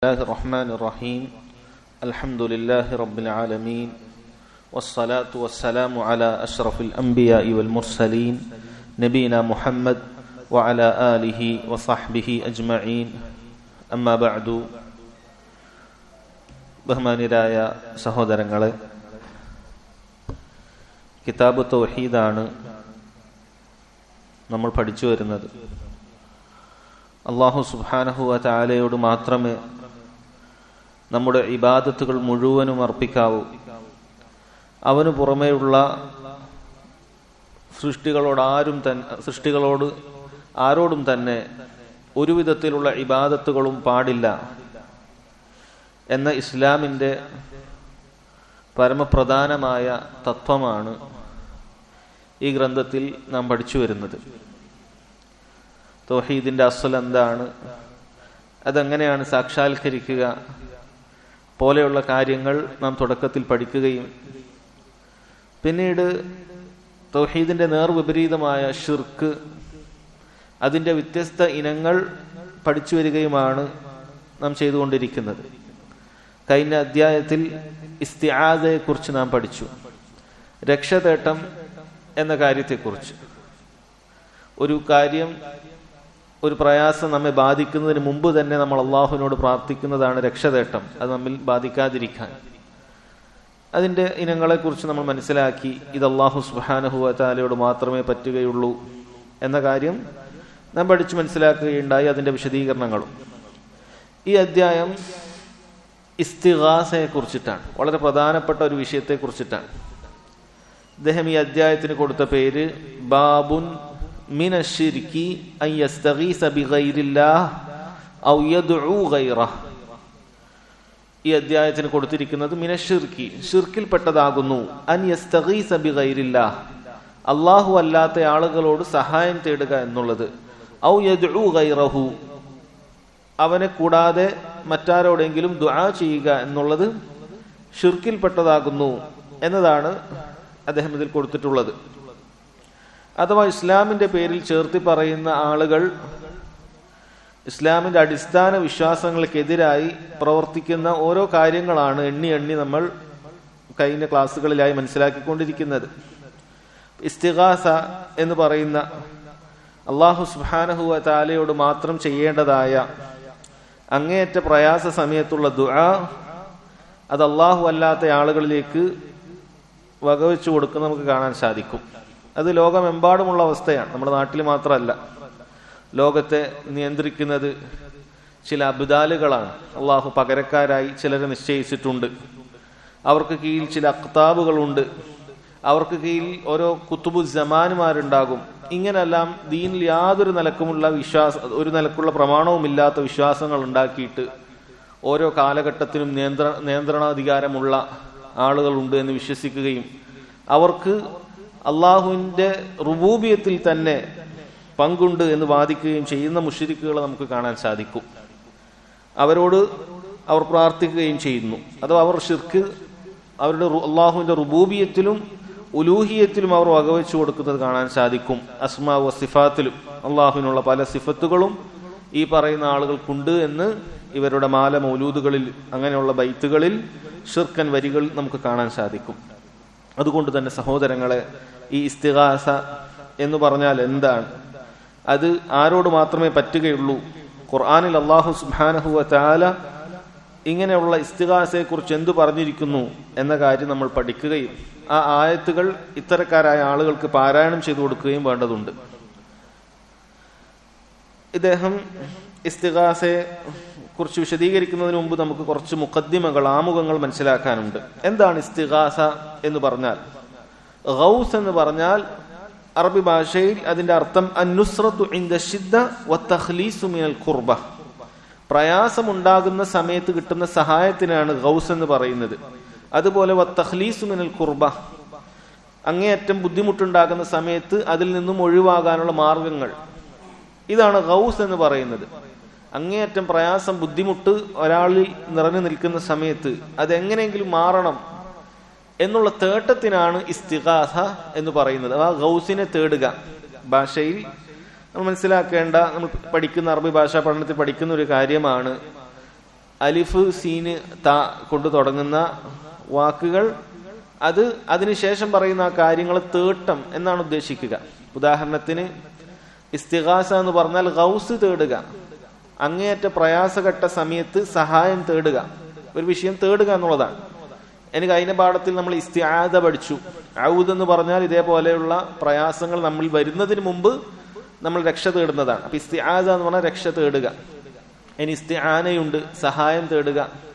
الله الرحمن الرحيم الحمد لله رب العالمين والصلاة والسلام على أشرف الأنبياء والمرسلين نبينا محمد وعلى آله وصحبه أجمعين أما بعد ബഹുമാന്യരായ സഹോദരങ്ങളെ, കിതാബ് തൗഹീദാണ് നമ്മൾ പഠിച്ചു വരുന്നത്. അല്ലാഹു സുബ്ഹാനഹു വ തആലയോട് മാത്രമേ നമ്മുടെ ഇബാദത്തുകൾ മുഴുവനും അർപ്പിക്കാവൂ. അവന് പുറമേയുള്ള സൃഷ്ടികളോട് ആരോടും തന്നെ ഒരു വിധത്തിലുള്ള ഇബാദത്തുകളും പാടില്ല എന്ന ഇസ്ലാമിൻ്റെ പരമപ്രധാനമായ തത്വമാണ് ഈ ഗ്രന്ഥത്തിൽ നാം പഠിച്ചു വരുന്നത്. തൗഹീദിന്റെ അസ്ൽ എന്താണ്, അതെങ്ങനെയാണ് സാക്ഷാത്കരിക്കുക പോലെയുള്ള കാര്യങ്ങൾ നാം തുടക്കത്തിൽ പഠിക്കുകയും പിന്നീട് തൗഹീദിന്റെ നേർവിപരീതമായ ഷിർക്ക്, അതിൻ്റെ വ്യത്യസ്ത ഇനങ്ങൾ പഠിച്ചു വരികയുമാണ് നാം ചെയ്തുകൊണ്ടിരിക്കുന്നത്. കഴിഞ്ഞ അധ്യായത്തിൽ ഇസ്തിആദയെക്കുറിച്ച് നാം പഠിച്ചു, രക്ഷതേട്ടം എന്ന കാര്യത്തെക്കുറിച്ച്. ഒരു പ്രയാസം നമ്മെ ബാധിക്കുന്നതിന് മുമ്പ് തന്നെ നമ്മൾ അള്ളാഹുവിനോട് പ്രാർത്ഥിക്കുന്നതാണ് രക്ഷതേട്ടം, അത് നമ്മിൽ ബാധിക്കാതിരിക്കാൻ. അതിൻ്റെ ഇനങ്ങളെക്കുറിച്ച് നമ്മൾ മനസ്സിലാക്കി. ഇത് അല്ലാഹു സുബ്ഹാനഹു വ തആലയോട് മാത്രമേ പറ്റുകയുള്ളൂ എന്ന കാര്യം നാം പഠിച്ചു മനസ്സിലാക്കുകയുണ്ടായി, അതിൻ്റെ വിശദീകരണങ്ങളും. ഈ അധ്യായം ഇസ്തിഗാസയെക്കുറിച്ചിട്ടാണ്, വളരെ പ്രധാനപ്പെട്ട ഒരു വിഷയത്തെക്കുറിച്ചിട്ടാണ്. അദ്ദേഹം ഈ അധ്യായത്തിന് കൊടുത്ത പേര് ബാബുൻ മിന ശിർക്കി അൻ യസ്തഗീസ ബിഗൈരില്ലാഹ് ഔ യദ്ഉ ഗൈറഹ്. ഈ അധ്യായത്തിന് കൊടുത്തിരിക്കുന്നത് മിന ശിർക്കി, ഷിർക്കിൽപ്പെട്ടതാകുന്നു. അൻ യസ്തഗീസ ബിഗൈരില്ലാഹ്, അല്ലാഹു അല്ലാത്ത ആളുകളോട് സഹായം തേടുക എന്നുള്ളത്. ഔ യദ്ഉ ഗൈറഹു, അവനെ കൂടാതെ മറ്റാരോടെങ്കിലും ദുആ ചെയ്യുക എന്നുള്ളത് ഷിർക്കിൽപ്പെട്ടതാകുന്നു എന്നതാണ് അദ്ദേഹം ഇതിൽ കൊടുത്തിട്ടുള്ളത്. അഥവാ ഇസ്ലാമിന്റെ പേരിൽ ചേർത്തി പറയുന്ന ആളുകൾ ഇസ്ലാമിന്റെ അടിസ്ഥാന വിശ്വാസങ്ങൾക്കെതിരായി പ്രവർത്തിക്കുന്ന ഓരോ കാര്യങ്ങളാണ് എണ്ണി എണ്ണി നമ്മൾ കഴിഞ്ഞ ക്ലാസ്സുകളിലായി മനസ്സിലാക്കിക്കൊണ്ടിരിക്കുന്നത്. ഇസ്തിഗാസ എന്ന് പറയുന്ന അല്ലാഹു സുബ്ഹാനഹു വ തആലയോട് മാത്രം ചെയ്യേണ്ടതായ അങ്ങേയറ്റ പ്രയാസ സമയത്തുള്ള ദുആ, അത് അല്ലാഹു അല്ലാത്ത ആളുകളിലേക്ക് വകവെച്ചു കൊടുക്കുന്ന നമുക്ക് കാണാൻ സാധിക്കും. അത് ലോകമെമ്പാടുമുള്ള അവസ്ഥയാണ്, നമ്മുടെ നാട്ടിൽ മാത്രമല്ല. ലോകത്തെ നിയന്ത്രിക്കുന്നത് ചില അബ്ദാലുകളാണ്. അള്ളാഹു പകരക്കാരായി ചിലരെ നിശ്ചയിച്ചിട്ടുണ്ട്. അവർക്ക് കീഴിൽ ചില അഖ്താബുകളുണ്ട്, അവർക്ക് കീഴിൽ ഓരോ കുത്തുബു ജമാനുമാരുണ്ടാകും. ഇങ്ങനെല്ലാം ദീനിൽ യാതൊരു നിലക്കുമുള്ള ഒരു നിലക്കുള്ള പ്രമാണവുമില്ലാത്ത വിശ്വാസങ്ങൾ ഉണ്ടാക്കിയിട്ട് ഓരോ കാലഘട്ടത്തിനും നിയന്ത്രണാധികാരമുള്ള ആളുകളുണ്ട് എന്ന് വിശ്വസിക്കുകയും അവർക്ക് അള്ളാഹുവിന്റെ റുബൂബിയത്തിൽ തന്നെ പങ്കുണ്ട് എന്ന് വാദിക്കുകയും ചെയ്യുന്ന മുശ്രിക്കുകളെ നമുക്ക് കാണാൻ സാധിക്കും. അവരോട് അവർ പ്രാർത്ഥിക്കുകയും ചെയ്യുന്നു. അഥവാ അവർ ഷിർക്ക് അവരുടെ അള്ളാഹുവിന്റെ റുബൂബിയത്തിലും ഉലൂഹിയത്തിലും അവർ വകവെച്ചു കൊടുക്കുന്നത് കാണാൻ സാധിക്കും. അസ്മാ വ സിഫാത്തിലും അള്ളാഹുവിനുള്ള പല സിഫത്തുകളും ഈ പറയുന്ന ആളുകൾക്കുണ്ട് എന്ന് ഇവരുടെ മാല മൗലൂദുകളിൽ, അങ്ങനെയുള്ള ബൈത്തുകളിൽ ഷിർക്കൻ വരികൾ നമുക്ക് കാണാൻ സാധിക്കും. അതുകൊണ്ട് തന്നെ സഹോദരങ്ങളെ, ഈ ഇസ്തിഗാസ എന്ന് പറഞ്ഞാൽ എന്താണ്, അത് ആരോട് മാത്രമേ പറ്റുകയുള്ളൂ? ഖുർആനിൽ അല്ലാഹു സുബ്ഹാനഹു വ തആല ഇങ്ങനെയുള്ള ഇസ്തിഗാസയെ കുറിച്ച് എന്തു പറഞ്ഞിരിക്കുന്നു എന്ന കാര്യം നമ്മൾ പഠിക്കുകയും ആ ആയത്തുകൾ ഇത്തരക്കാരായ ആളുകൾക്ക് പാരായണം ചെയ്തു കൊടുക്കുകയും വേണ്ടതുണ്ട്. ഇദ്ദേഹം ഇസ്തിഗാസയെ കുറിച്ച് വിശദീകരിക്കുന്നതിന് മുമ്പ് നമുക്ക് കുറച്ച് മുഖദ്ദിമകൾ, ആമുഖങ്ങൾ മനസ്സിലാക്കാനുണ്ട്. എന്താണ് ഇസ്തിഗാസ എന്ന് പറഞ്ഞാൽ? ഗൗസ് എന്ന് പറഞ്ഞാൽ അറബി ഭാഷയിൽ അതിന്റെ അർത്ഥം അന്നുസ്റത്തു ഇൻദ ശിദ്ദ വത്തഖ്ലീസു മിനൽ ഖുർബ, പ്രയാസമുണ്ടാകുന്ന സമയത്ത് കിട്ടുന്ന സഹായത്തിനാണ് ഗൗസ് എന്ന് പറയുന്നത്. അതുപോലെ വത്തഖ്ലീസു മിനൽ ഖുർബ, അങ്ങേയറ്റം ബുദ്ധിമുട്ടുണ്ടാകുന്ന സമയത്ത് അതിൽ നിന്നും ഒഴിവാകാനുള്ള മാർഗങ്ങൾ, ഇതാണ് ഗൗസ് എന്ന് പറയുന്നത്. അങ്ങേയറ്റം പ്രയാസം, ബുദ്ധിമുട്ട് ഒരാളിൽ നിറഞ്ഞു നിൽക്കുന്ന സമയത്ത് അതെങ്ങനെയെങ്കിലും മാറണം എന്നുള്ള തേട്ടത്തിനാണ് ഇസ്തിഗാസ എന്ന് പറയുന്നത്. ആ ഗൗസിനെ തേടുക. ഭാഷയിൽ നമ്മൾ മനസ്സിലാക്കേണ്ട, നമ്മൾ പഠിക്കുന്ന അറബി ഭാഷാ പഠനത്തിൽ പഠിക്കുന്ന ഒരു കാര്യമാണ് അലിഫ് സീന് ത കൊണ്ട് തുടങ്ങുന്ന വാക്കുകൾ അതിനുശേഷം പറയുന്ന ആ കാര്യങ്ങൾ തേട്ടം എന്നാണ് ഉദ്ദേശിക്കുക. ഉദാഹരണത്തിന് ഇസ്തിഗാസ എന്ന് പറഞ്ഞാൽ ഗൗസ് തേടുക, അങ്ങേയറ്റ പ്രയാസഘട്ട സമയത്ത് സഹായം തേടുക, ഒരു വിഷയം തേടുക എന്നുള്ളതാണ്. എനിക്ക് അതിന്റെ പാഠത്തിൽ നമ്മൾ ഇസ്തിആദ പഠിച്ചു. ഔദ് എന്ന് പറഞ്ഞാൽ ഇതേപോലെയുള്ള പ്രയാസങ്ങൾ നമ്മൾ വരുന്നതിന് മുമ്പ് നമ്മൾ രക്ഷ തേടുന്നതാണ്. അപ്പൊ ഇസ്തിആദ എന്ന് പറഞ്ഞാൽ രക്ഷ തേടുക. ഇനി ഇസ്തിആനയുണ്ട്, സഹായം തേടുക.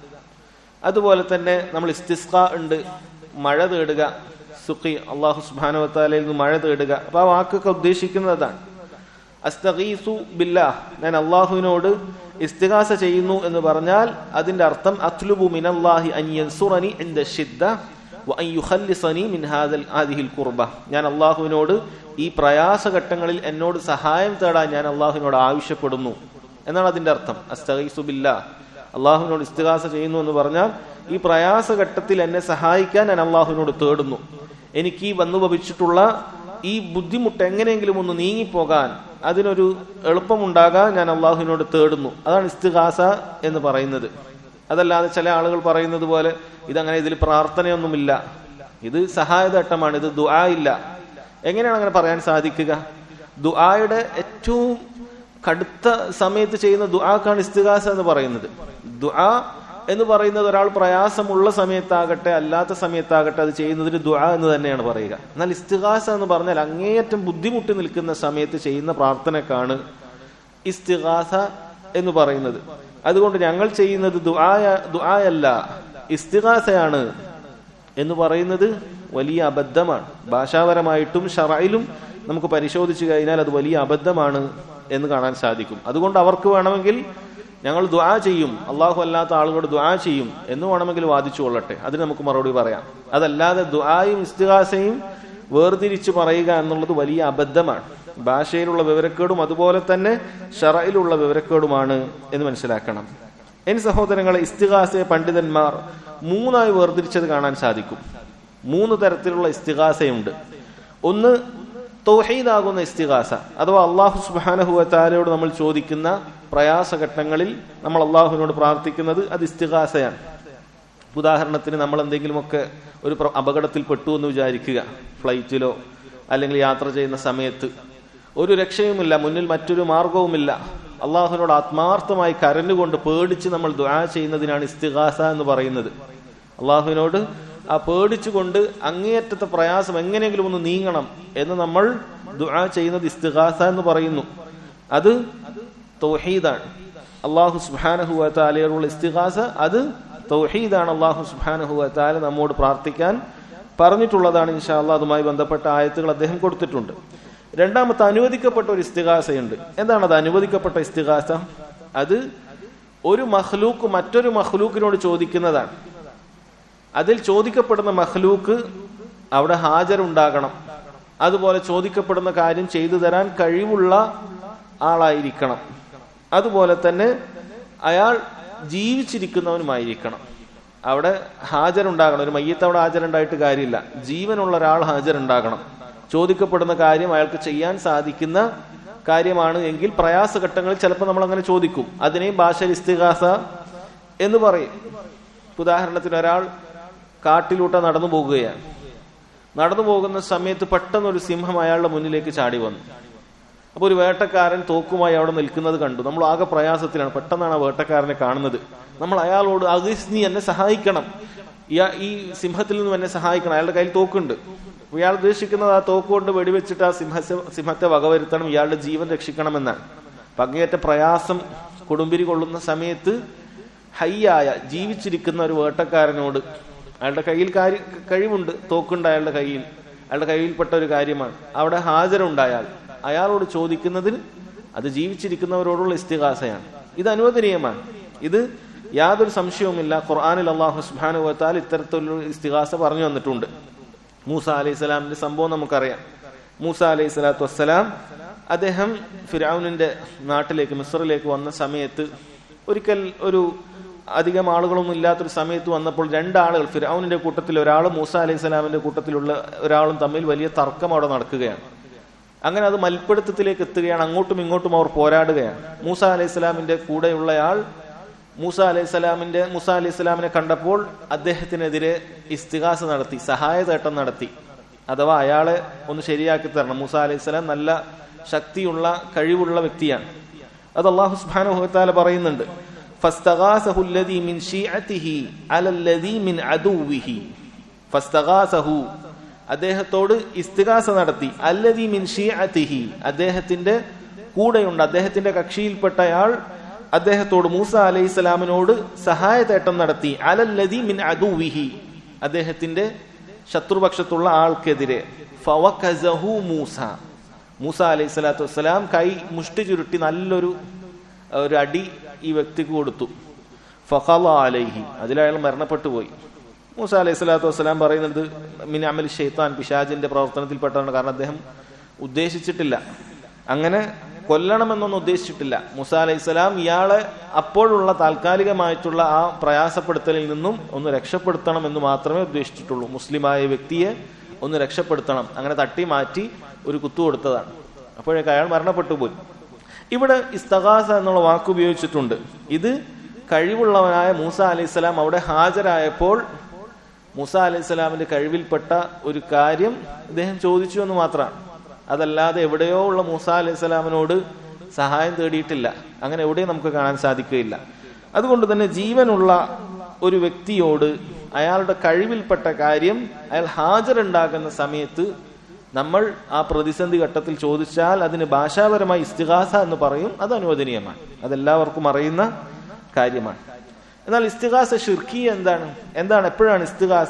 അതുപോലെ തന്നെ നമ്മൾ ഇസ്തിസ്ഖാ ഉണ്ട്, മഴ തേടുക. സുഖി, അള്ളാഹു സുബ്ഹാനഹു വ തആലയിൽ നിന്ന് മഴ തേടുക. അപ്പൊ ആ വാക്കൊക്കെ ഉദ്ദേശിക്കുന്നത് അതാണ്. അസ്തഗീസു ബില്ലാഹ്, ഞാൻ അള്ളാഹുവിനോട് ഇസ്തിഗാസ ചെയ്യുന്നു എന്ന് പറഞ്ഞാൽ അതിന്റെ അർത്ഥം അത്ലുബു മിനല്ലാഹി അൻ യൻസുറനി ഇൻദ ശിദ്ദ വ അൻ യുഖല്ലിസനി മിൻ ഹാദിഹിൽ ഖുർബ. ഞാൻ അള്ളാഹുവിനോട് ഈ പ്രയാസഘട്ടങ്ങളിൽ എന്നോട് സഹായം തേടാൻ ഞാൻ അള്ളാഹുവിനോട് ആവശ്യപ്പെടുന്നു എന്നാണ് അതിന്റെ അർത്ഥം. അസ്തഗീസു ബില്ലാഹ്, അള്ളാഹുവിനോട് ഇസ്തിഗാസ ചെയ്യുന്നു എന്ന് പറഞ്ഞാൽ ഈ പ്രയാസഘട്ടത്തിൽ എന്നെ സഹായിക്കാൻ ഞാൻ അള്ളാഹുവിനോട് തേടുന്നു. എനിക്ക് ഈ വന്നു ഭവിച്ചിട്ടുള്ള ഈ ബുദ്ധിമുട്ട് എങ്ങനെയെങ്കിലും ഒന്ന് നീങ്ങിപ്പോകാൻ, അതിനൊരു എളുപ്പമുണ്ടാകാൻ ഞാൻ അള്ളാഹുവിനോട് തേടുന്നു. അതാണ് ഇസ്തിഗാസ എന്ന് പറയുന്നത്. അതല്ലാതെ ചില ആളുകൾ പറയുന്നത് പോലെ ഇതങ്ങനെ, ഇതിൽ പ്രാർത്ഥനയൊന്നുമില്ല, ഇത് സഹായതട്ടമാണ്, ഇത് ദുആ ഇല്ല. എങ്ങനെയാണ് അങ്ങനെ പറയാൻ സാധിക്കുക? ദുആയുടെ ഏറ്റവും കടുത്ത സമയത്ത് ചെയ്യുന്ന ദുആക്കാണ് ഇസ്തിഗാസ എന്ന് പറയുന്നത്. ദുആ എന്ന് പറയുന്നത് ഒരാൾ പ്രയാസമുള്ള സമയത്താകട്ടെ അല്ലാത്ത സമയത്താകട്ടെ അത് ചെയ്യുന്നതിന് ദുആ എന്ന് തന്നെയാണ് പറയുക. എന്നാൽ ഇസ്തിഗാസ എന്ന് പറഞ്ഞാൽ അങ്ങേയറ്റം ബുദ്ധിമുട്ടി നിൽക്കുന്ന സമയത്ത് ചെയ്യുന്ന പ്രാർത്ഥനക്കാണ് ഇസ്തിഗാസ എന്ന് പറയുന്നത്. അതുകൊണ്ട് ഞങ്ങൾ ചെയ്യുന്നത് ദുആയല്ല, ഇസ്തിഗാസയാണ് എന്ന് പറയുന്നത് വലിയ അബദ്ധമാണ്. ഭാഷാപരമായിട്ടും ശറഇലും നമുക്ക് പരിശോധിച്ചു കഴിഞ്ഞാൽ അത് വലിയ അബദ്ധമാണ് എന്ന് കാണാൻ സാധിക്കും. അതുകൊണ്ട് അവർക്ക് വേണമെങ്കിൽ ഞങ്ങൾ ദുആ ചെയ്യും, അള്ളാഹു അല്ലാത്ത ആളുകളോട് ദുആ ചെയ്യും എന്ന് വേണമെങ്കിൽ വാദിച്ചു കൊള്ളട്ടെ, അതിന് നമുക്ക് മറുപടി പറയാം. അതല്ലാതെ ദുആയും ഇസ്തിഗാസയും വേർതിരിച്ചു പറയുക എന്നുള്ളത് വലിയ അബദ്ധമാണ്. ഭാഷയിലുള്ള വിവരക്കേടും അതുപോലെ തന്നെ ശറഇലുള്ള വിവരക്കേടുമാണ് എന്ന് മനസ്സിലാക്കണം. എൻ സഹോദരങ്ങളെ, ഇസ്തിഗാസയെ പണ്ഡിതന്മാർ മൂന്നായി വേർതിരിച്ചത് കാണാൻ സാധിക്കും. 3 തരത്തിലുള്ള ഇസ്തിഗാസയുണ്ട്. ഒന്ന് തൗഹീദാകുന്ന ഇസ്തിഗാസ, അഥവാ അള്ളാഹു സുബ്ഹാനഹു വ തആലയോട് നമ്മൾ ചോദിക്കുന്ന പ്രയാസഘട്ടങ്ങളിൽ നമ്മൾ അള്ളാഹുവിനോട് പ്രാർത്ഥിക്കുന്നത് അത് ഇസ്തിഗാസയാണ്. ഉദാഹരണത്തിന് നമ്മൾ എന്തെങ്കിലുമൊക്കെ ഒരു അപകടത്തിൽ പെട്ടു എന്ന് വിചാരിക്കുക, ഫ്ലൈറ്റിലോ അല്ലെങ്കിൽ യാത്ര ചെയ്യുന്ന സമയത്ത് ഒരു രക്ഷയുമില്ല, മുന്നിൽ മറ്റൊരു മാർഗവുമില്ല. അള്ളാഹുവിനോട് ആത്മാർത്ഥമായി കരഞ്ഞുകൊണ്ട് പേടിച്ച് നമ്മൾ ദുആ ചെയ്യുന്നതിനാണ് ഇസ്തിഗാസ എന്ന് പറയുന്നത്. അള്ളാഹുവിനോട് ആ പേടിച്ചുകൊണ്ട് അങ്ങേയറ്റത്തെ പ്രയാസം എങ്ങനെയെങ്കിലും ഒന്ന് നീങ്ങണം എന്ന് നമ്മൾ ദുആ ചെയ്യുന്നത് ഇസ്തിഗാസ എന്ന് പറയുന്നു. അത് തൗഹീദാണ്. അല്ലാഹു സുബ്ഹാനഹു വ തആലയോടുള്ള ഇസ്തിഗാസ അത് തൗഹീദാണ്. അല്ലാഹു സുബ്ഹാനഹു വ തആല നമ്മോട് പ്രാർത്ഥിക്കാൻ പറഞ്ഞിട്ടുള്ളതാണ്. ഇൻഷാ അല്ലാഹ് അതുമായി ബന്ധപ്പെട്ട ആയത്തുകൾ അദ്ദേഹം കൊടുത്തിട്ടുണ്ട്. രണ്ടാമത്തെ അനുവദിക്കപ്പെട്ട ഒരു ഇസ്തിഗാസയുണ്ട്. എന്താണ് അത് അനുവദിക്കപ്പെട്ട ഇസ്തിഗാസ? അത് ഒരു മഖ്ലൂക്ക് മറ്റൊരു മഖ്ലൂക്കിനോട് ചോദിക്കുന്നതാണ്. അതിൽ ചോദിക്കപ്പെടുന്ന മഖ്ലൂക്ക് അവിടെ ഹാജരുണ്ടാകണം. അതുപോലെ ചോദിക്കപ്പെടുന്ന കാര്യം ചെയ്തു തരാൻ കഴിവുള്ള ആളായിരിക്കണം. അതുപോലെ തന്നെ അയാൾ ജീവിച്ചിരിക്കുന്നവനുമായിരിക്കണം. അവിടെ ഹാജരുണ്ടാകണം. ഒരു മയ്യത്ത് അവിടെ ഹാജരുണ്ടായിട്ട് കാര്യമില്ല, ജീവനുള്ള ഒരാൾ ഹാജരുണ്ടാകണം. ചോദിക്കപ്പെടുന്ന കാര്യം അയാൾക്ക് ചെയ്യാൻ സാധിക്കുന്ന കാര്യമാണ് എങ്കിൽ പ്രയാസഘട്ടങ്ങളിൽ ചിലപ്പോൾ നമ്മൾ അങ്ങനെ ചോദിക്കും. അതിനെയും ഭാഷയിൽ ഇസ്തിഗാസ എന്ന് പറയും. ഉദാഹരണത്തിന് ഒരാൾ കാട്ടിലൂട്ട നടന്നു പോകുകയാണ്. നടന്നു പോകുന്ന സമയത്ത് പെട്ടെന്നൊരു സിംഹം അയാളുടെ മുന്നിലേക്ക് ചാടി വന്നു. അപ്പോൾ ഒരു വേട്ടക്കാരൻ തോക്കുമായി അവിടെ നിൽക്കുന്നത് കണ്ടു. നമ്മൾ ആകെ പ്രയാസത്തിലാണ്. പെട്ടെന്നാണ് ആ വേട്ടക്കാരനെ കാണുന്നത്. നമ്മൾ അയാളോട് അഗിസ്നി, എന്നെ സഹായിക്കണം, ഈ സിംഹത്തിൽ നിന്നും എന്നെ സഹായിക്കണം. അയാളുടെ കയ്യിൽ തോക്കുണ്ട്. ഇയാൾ ഉദ്ദേശിക്കുന്നത് ആ തോക്ക് കൊണ്ട് വെടിവെച്ചിട്ട് ആ സിംഹത്തെ വകവരുത്തണം, ഇയാളുടെ ജീവൻ രക്ഷിക്കണമെന്നാണ്. അങ്ങേയറ്റ പ്രയാസം കൊടുമ്പിരി കൊള്ളുന്ന സമയത്ത് ഹയ്യായ ജീവിച്ചിരിക്കുന്ന ഒരു വേട്ടക്കാരനോട്, അയാളുടെ കയ്യിൽ കഴിവുണ്ട്, തോക്കുണ്ട് അയാളുടെ കയ്യിൽ, അയാളുടെ കയ്യിൽപ്പെട്ട ഒരു കാര്യമാണ്, അവിടെ ഹാജരുണ്ടായാൽ അയാളോട് ചോദിക്കുന്നതിന് അത് ജീവിച്ചിരിക്കുന്നവരോടുള്ള ഇസ്തിഗാസയാണ്. ഇത് അനുവദനീയമാണ്. ഇത് യാതൊരു സംശയവുമില്ല. ഖുർആനിൽ അല്ലാഹു സുബ്ഹാനഹു വ തആല ഇത്തരത്തിലുള്ള ഇസ്തിഗാസ പറഞ്ഞു വന്നിട്ടുണ്ട്. മൂസ അലൈഹിസ്സലാമിന്റെ സംഭവം നമുക്കറിയാം. മൂസ അലൈഹിസ്സലാത്തു വസ്സലാം അദ്ദേഹം ഫിർഔനിന്റെ നാട്ടിലേക്ക്, മിസ്റിലേക്ക് വന്ന സമയത്ത് ഒരിക്കൽ ഒരു അധികം ആളുകളൊന്നും ഇല്ലാത്തൊരു സമയത്ത് വന്നപ്പോൾ 2 ആളുകൾ, ഫിർഔനിന്റെ കൂട്ടത്തിൽ ഒരാളും മൂസ അലൈഹിസ്സലാമിന്റെ കൂട്ടത്തിലുള്ള ഒരാളും തമ്മിൽ വലിയ തർക്കം അവിടെ നടക്കുകയാണ്. അങ്ങനെ അത് മൽപ്പിടുത്തത്തിലേക്ക് എത്തുകയാണ്. അങ്ങോട്ടും ഇങ്ങോട്ടും അവർ പോരാടുകയാണ്. മൂസ അലൈഹിസ്സലാമിന്റെ കൂടെയുള്ളയാൾ മൂസ അലൈഹി സ്വലാമിനെ കണ്ടപ്പോൾ അദ്ദേഹത്തിനെതിരെ ഇസ്തിഗാസ നടത്തി, സഹായതേട്ടം നടത്തി. അഥവാ അയാളെ ഒന്ന് ശരിയാക്കി തരണം. മൂസ അലൈഹി സ്വലാം നല്ല ശക്തിയുള്ള കഴിവുള്ള വ്യക്തിയാണ്. അത് അല്ലാഹു സുബ്ഹാനഹു വ തആല പറയുന്നുണ്ട്, ഫസ്തഗാസഹു അല്ലദീ മിൻ ശീഅതിഹി അലല്ലദീ മിൻ അദുവിഹി. ഫസ്തഗാസഹു, അദ്ദേഹത്തോട് ഇസ്തിഗാസ നടത്തി. അല്ലദീ മിൻ ശീഅതിഹി, അദ്ദേഹത്തിന്റെ കൂടെയുണ്ട്, അദ്ദേഹത്തിന്റെ കക്ഷിയിൽപ്പെട്ടയാൾ അദ്ദേഹത്തോട്, മൂസ അലൈഹി സ്വലാമിനോട് സഹായതേട്ടം നടത്തി. അലല്ലദീ മിൻ അദുവിഹി, അദ്ദേഹത്തിന്റെ ശത്രുപക്ഷത്തുള്ള ആൾക്കെതിരെ. ഫവകസഹു മൂസ, മൂസ അലൈഹി സ്വലാത്തു വസ്സലാം കൈ മുഷ്ടി ചുരുട്ടി നല്ലൊരു അടി ഈ വ്യക്തിക്ക് കൊടുത്തു. ഫഖള അലൈഹി, അതിലയാൾ മരണപ്പെട്ടു പോയി. മൂസ അലൈഹി സ്വലാത്തു വസ്സലാം പറയുന്നത് മിൻ അമലി ശൈത്താൻ, പിശാചിന്റെ പ്രവർത്തനത്തിൽപ്പെട്ടാണ്. കാരണം അദ്ദേഹം ഉദ്ദേശിച്ചിട്ടില്ല, അങ്ങനെ കൊല്ലണമെന്നൊന്നും ഉദ്ദേശിച്ചിട്ടില്ല. മൂസ അലൈഹി സ്വലാം ഇയാളെ അപ്പോഴുള്ള താൽക്കാലികമായിട്ടുള്ള ആ പ്രയാസപ്പെടുത്തലിൽ നിന്നും ഒന്ന് രക്ഷപ്പെടുത്തണം എന്ന് മാത്രമേ ഉദ്ദേശിച്ചിട്ടുള്ളൂ. മുസ്ലിമായ വ്യക്തിയെ ഒന്ന് രക്ഷപ്പെടുത്തണം, അങ്ങനെ തട്ടി മാറ്റി ഒരു കുത്തു കൊടുത്തതാണ്. അപ്പോഴേക്ക് അയാൾ മരണപ്പെട്ടു പോയി. ഇവിടെ ഇസ്തഗാസ എന്നുള്ള വാക്ക് ഉപയോഗിച്ചിട്ടുണ്ട്. ഇത് കഴിവുള്ളവനായ മൂസ അലൈഹി സ്വലാം അവിടെ ഹാജരായപ്പോൾ മൂസ അലൈഹി സ്വലാമിന്റെ കഴിവിൽപ്പെട്ട ഒരു കാര്യം അദ്ദേഹം ചോദിച്ചു എന്ന് മാത്രമാണ്. അതല്ലാതെ എവിടെയോ ഉള്ള മൂസ അലൈഹി സ്വലാമിനോട് സഹായം തേടിയിട്ടില്ല. അങ്ങനെ എവിടെയും നമുക്ക് കാണാൻ സാധിക്കുകയില്ല. അതുകൊണ്ട് തന്നെ ജീവനുള്ള ഒരു വ്യക്തിയോട് അയാളുടെ കഴിവിൽപ്പെട്ട കാര്യം അയാൾ ഹാജരുണ്ടാകുന്ന സമയത്ത് നമ്മൾ ആ പ്രതിസന്ധി ഘട്ടത്തിൽ ചോദിച്ചാൽ അതിന് ഭാഷാപരമായി ഇസ്തിഗാസ എന്ന് പറയും. അത് അനുവദനീയമാണ്, അതെല്ലാവർക്കും അറിയുന്ന കാര്യമാണ്. എന്നാൽ ഇസ്തിഗാസ ഷിർക്കി എന്താണ് എപ്പോഴാണ് ഇസ്തിഗാസ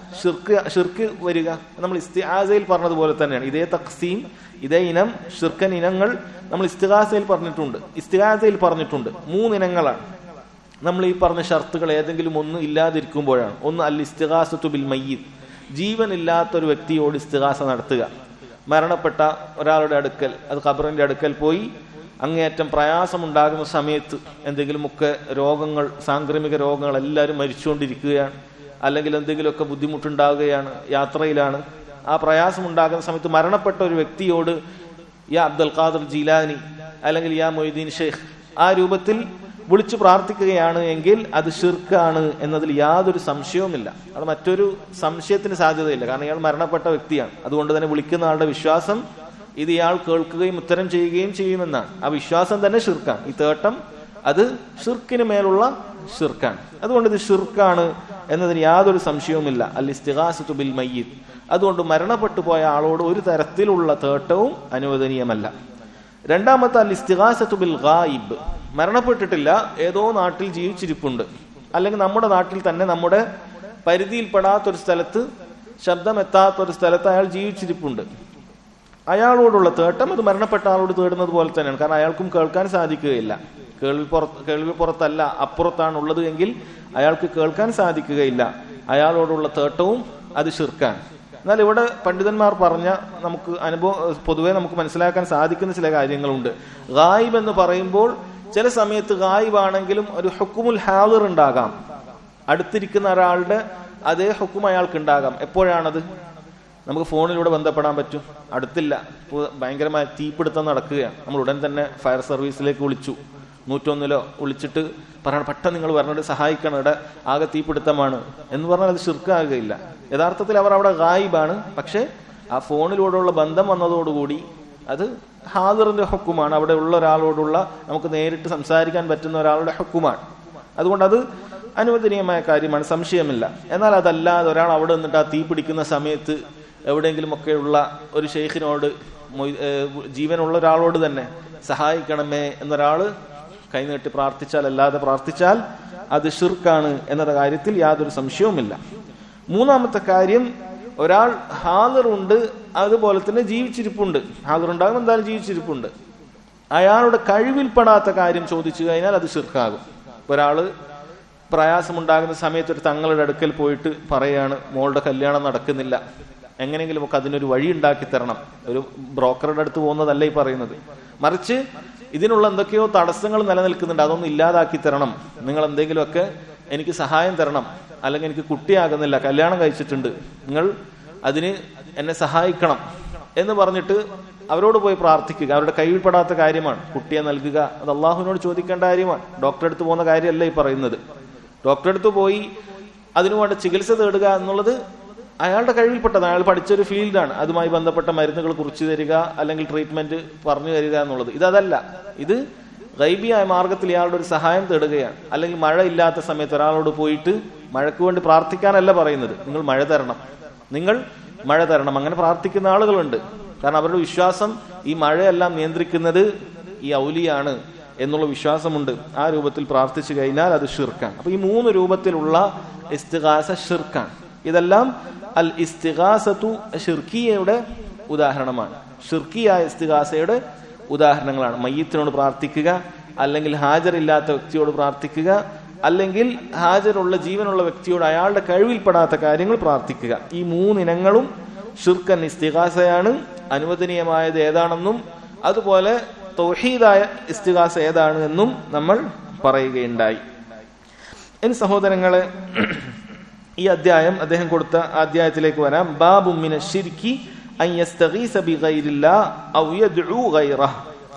ഷിർക്ക് വരിക? നമ്മൾ ഇസ്തിആസയിൽ പറഞ്ഞതുപോലെ തന്നെയാണ്. ഇതേ തഖ്സീം, ഇതേ ഇനം ഷിർക്കൻ ഇനങ്ങൾ നമ്മൾ ഇസ്തിഗാസയിൽ പറഞ്ഞിട്ടുണ്ട്. 3 ഇനങ്ങളാണ്. നമ്മൾ ഈ പറഞ്ഞ ഷർത്തുകൾ ഏതെങ്കിലും ഒന്ന് ഇല്ലാതിരിക്കുമ്പോഴാണ്. ഒന്ന് അൽ ഇസ്തിഗാസത്തു ബിൽ മയ്യിത്ത്, ജീവനില്ലാത്തൊരു വ്യക്തിയോട് ഇസ്തിഗാസ നടത്തുക. മരണപ്പെട്ട ഒരാളുടെ അടുക്കൽ, അത് ഖബറിന്റെ അടുക്കൽ പോയി അങ്ങേയറ്റം പ്രയാസമുണ്ടാകുന്ന സമയത്ത് എന്തെങ്കിലുമൊക്കെ രോഗങ്ങൾ, സാംക്രമിക രോഗങ്ങൾ, എല്ലാവരും മരിച്ചുകൊണ്ടിരിക്കുകയാണ്, അല്ലെങ്കിൽ എന്തെങ്കിലുമൊക്കെ ബുദ്ധിമുട്ടുണ്ടാവുകയാണ്, യാത്രയിലാണ്, ആ പ്രയാസമുണ്ടാകുന്ന സമയത്ത് മരണപ്പെട്ട ഒരു വ്യക്തിയോട് യാ അബ്ദുൽ ഖാദിർ ജീലാനി അല്ലെങ്കിൽ യാ മൊയ്തീൻ ഷെയ്ഖ് ആ രൂപത്തിൽ വിളിച്ചു പ്രാർത്ഥിക്കുകയാണ് എങ്കിൽ അത് ഷിർക്കാണ് എന്നതിൽ യാതൊരു സംശയവുമില്ല. അത് മറ്റൊരു സംശയത്തിന് സാധ്യതയില്ല. കാരണം ഇയാൾ മരണപ്പെട്ട വ്യക്തിയാണ്. അതുകൊണ്ട് തന്നെ വിളിക്കുന്ന ആളുടെ വിശ്വാസം ഇത് ഇയാൾ കേൾക്കുകയും ഉത്തരം ചെയ്യുകയും ചെയ്യുമെന്നാണ്. ആ വിശ്വാസം തന്നെ ഷിർക്കാണ്. ഈ തേട്ടം അത് ഷിർക്കിന് മേലുള്ള ഷിർക്കാണ്. അതുകൊണ്ട് ഇത് ഷിർക്കാണ് എന്നതിന് യാതൊരു സംശയവുമില്ല. അൽ ഇസ്തിഗാസത്തു ബിൽ മയ്യിത്ത്. അതുകൊണ്ട് മരണപ്പെട്ടു പോയ ആളോട് ഒരു തരത്തിലുള്ള തേട്ടവും അനുവദനീയമല്ല. രണ്ടാമത്തെ അൽ ഇസ്തിഗാസത്തു ബിൽ ഗായിബ്, മരണപ്പെട്ടിട്ടില്ല, ഏതോ നാട്ടിൽ ജീവിച്ചിരിപ്പുണ്ട്, അല്ലെങ്കിൽ നമ്മുടെ നാട്ടിൽ തന്നെ നമ്മുടെ പരിധിയിൽപ്പെടാത്തൊരു സ്ഥലത്ത്, ശബ്ദം എത്താത്തൊരു സ്ഥലത്ത് അയാൾ ജീവിച്ചിരിപ്പുണ്ട്. അയാളോടുള്ള തേട്ടം അത് മരണപ്പെട്ട ആളോട് തേടുന്നത് പോലെ തന്നെയാണ്. കാരണം അയാൾക്കും കേൾക്കാൻ സാധിക്കുകയില്ല. കേൾവി പുറത്തല്ല, അപ്പുറത്താണ് ഉള്ളത് എങ്കിൽ അയാൾക്ക് കേൾക്കാൻ സാധിക്കുകയില്ല. അയാളോടുള്ള തേട്ടവും അത് ഷിർക്കാണ്. എന്നാൽ ഇവിടെ പണ്ഡിതന്മാർ പറഞ്ഞ പൊതുവെ നമുക്ക് മനസ്സിലാക്കാൻ സാധിക്കുന്ന ചില കാര്യങ്ങളുണ്ട്. ഗായിബ് എന്ന് പറയുമ്പോൾ ചില സമയത്ത് ഗായിബാണെങ്കിലും ഒരു ഹുക്കുമുൽ ഹാദിർ ഉണ്ടാകാം. അടുത്തിരിക്കുന്ന ഒരാളുടെ അതേ ഹുക്കും അയാൾക്ക് ഉണ്ടാകാം. എപ്പോഴാണത്? നമുക്ക് ഫോണിലൂടെ ബന്ധപ്പെടാൻ പറ്റും. അടുത്തില്ല, ഭയങ്കരമായ തീപിടുത്തം നടക്കുകയാണ്, നമ്മൾ ഉടൻ തന്നെ ഫയർ സർവീസിലേക്ക് വിളിച്ചു, 101 വിളിച്ചിട്ട് പറയണം പെട്ടെന്ന് നിങ്ങൾ പറഞ്ഞിട്ട് സഹായിക്കണം, ഇവിടെ ആകെ തീപിടുത്തമാണ് എന്ന് പറഞ്ഞാൽ അത് ഷിർക്കാകുകയില്ല. യഥാർത്ഥത്തിൽ അവർ അവിടെ ഗായിബാണ്. പക്ഷെ ആ ഫോണിലൂടെയുള്ള ബന്ധം വന്നതോടുകൂടി അത് ഹാദിറിന്റെ ഹുക്കുമാണ്. അവിടെ ഉള്ള ഒരാളോടുള്ള നമുക്ക് നേരിട്ട് സംസാരിക്കാൻ പറ്റുന്ന ഒരാളുടെ ഹുക്കുമാണ്. അതുകൊണ്ട് അത് അനുവദനീയമായ കാര്യമാണ്, സംശയമില്ല. എന്നാൽ അതല്ലാതെ ഒരാൾ അവിടെ നിന്നിട്ട് ആ തീ പിടിക്കുന്ന സമയത്ത് എവിടെയെങ്കിലുമൊക്കെയുള്ള ഒരു ഷെയ്ഖിനോട്, ജീവനുള്ള ഒരാളോട് തന്നെ സഹായിക്കണമേ എന്നൊരാള് കൈനീട്ടി പ്രാർത്ഥിച്ചാൽ, അല്ലാതെ പ്രാർത്ഥിച്ചാൽ അത് ഷിർക്കാണ് എന്ന കാര്യത്തിൽ യാതൊരു സംശയവുമില്ല. മൂന്നാമത്തെ കാര്യം, ഒരാൾ ഹാദിറുണ്ട്, അതുപോലെ തന്നെ ജീവിച്ചിരിപ്പുണ്ട്. ഹാദിറുണ്ടാകും, എന്തായാലും ജീവിച്ചിരിപ്പുണ്ട്. അയാളുടെ കഴിവിൽപ്പെടാത്ത കാര്യം ചോദിച്ചു കഴിഞ്ഞാൽ അത് ഷിർക്കാകും. ഒരാള് പ്രയാസമുണ്ടാകുന്ന സമയത്ത് ഒരു തങ്ങളുടെ അടുക്കൽ പോയിട്ട് പറയാണ്, മോളുടെ കല്യാണം നടക്കുന്നില്ല, എങ്ങനെയെങ്കിലും ഒക്കെ അതിനൊരു വഴി ഉണ്ടാക്കി തരണം. ഒരു ബ്രോക്കറുടെ അടുത്ത് പോകുന്നതല്ല ഈ പറയുന്നത്, മറിച്ച് ഇതിനുള്ള എന്തൊക്കെയോ തടസ്സങ്ങൾ നിലനിൽക്കുന്നുണ്ട്, അതൊന്നും ഇല്ലാതാക്കി തരണം, നിങ്ങൾ എന്തെങ്കിലുമൊക്കെ എനിക്ക് സഹായം തരണം, അല്ലെങ്കിൽ എനിക്ക് കുട്ടിയാകുന്നില്ല, കല്യാണം കഴിച്ചിട്ടുണ്ട്, നിങ്ങൾ അതിന് എന്നെ സഹായിക്കണം എന്ന് പറഞ്ഞിട്ട് അവരോട് പോയി പ്രാർത്ഥിക്കുക. അവരുടെ കൈവിൽപ്പെടാത്ത കാര്യമാണ്. കുട്ടിയെ നൽകുക, അത് അള്ളാഹുവിനോട് ചോദിക്കേണ്ട കാര്യമാണ്. ഡോക്ടറെ അടുത്ത് പോകുന്ന കാര്യമല്ല ഈ പറയുന്നത്. ഡോക്ടറെ അടുത്ത് പോയി അതിനുവേണ്ട ചികിത്സ തേടുക എന്നുള്ളത് അയാളുടെ കഴിവിൽപ്പെട്ടതാണ്. അയാൾ പഠിച്ചൊരു ഫീൽഡാണ്. അതുമായി ബന്ധപ്പെട്ട മരുന്നുകൾ കുറിച്ചു തരിക, അല്ലെങ്കിൽ ട്രീറ്റ്മെന്റ് പറഞ്ഞു തരിക എന്നുള്ളത്. ഇതല്ല. ഇത് ഗൈബിയായ മാർഗത്തിൽ ഇയാളുടെ ഒരു സഹായം തേടുകയാണ്. അല്ലെങ്കിൽ മഴ ഇല്ലാത്ത സമയത്ത് ഒരാളോട് പോയിട്ട് മഴയ്ക്ക് വേണ്ടി പ്രാർത്ഥിക്കാനല്ല പറയുന്നത്. നിങ്ങൾ മഴ തരണം, നിങ്ങൾ മഴ തരണം. അങ്ങനെ പ്രാർത്ഥിക്കുന്ന ആളുകളുണ്ട്. കാരണം അവരുടെ വിശ്വാസം ഈ മഴയെല്ലാം നിയന്ത്രിക്കുന്നത് ഈ ഔലിയാണ് എന്നുള്ള വിശ്വാസമുണ്ട്. ആ രൂപത്തിൽ പ്രാർത്ഥിച്ചു കഴിഞ്ഞാൽ അത് ഷിർക്കാണ്. അപ്പൊ ഈ 3 രൂപത്തിലുള്ള ഇസ്തിഗാസ ഷിർക്കാണ്. ഇതെല്ലാം അൽ ഇസ്തിഗാസത്തു ഷിർക്കിയയുടെ ഉദാഹരണമാണ്. ഷിർക്കിയായ ഇസ്തിഗാസയുടെ ഉദാഹരണങ്ങളാണ്. മയ്യിത്തിനോട് പ്രാർത്ഥിക്കുക, അല്ലെങ്കിൽ ഹാജറില്ലാത്ത വ്യക്തിയോട് പ്രാർത്ഥിക്കുക, അല്ലെങ്കിൽ ഹാജറുള്ള ജീവനുള്ള വ്യക്തിയോട് അയാളുടെ കഴിവിൽപ്പെടാത്ത കാര്യങ്ങൾ പ്രാർത്ഥിക്കുക. ഈ 3 ഇനങ്ങളും ഷിർക്കൻ ഇസ്തിഗാസയാണ്. അനുവദനീയമായത് ഏതാണെന്നും അതുപോലെ തൗഹീദായ ഇസ്തിഗാസ ഏതാണ് എന്നും നമ്മൾ പറയുകയുണ്ടായി. ഇനി സഹോദരങ്ങളെ, ഈ അധ്യായം അദ്ദേഹം കൊടുത്ത അധ്യായത്തിലേക്ക് വരാം. ബാബു മിന ശിർക്കി അൻ യസ്തഗീസ ബിഗൈരില്ലാഹ് ഔ യദ്ഉ ഗൈറഹ്.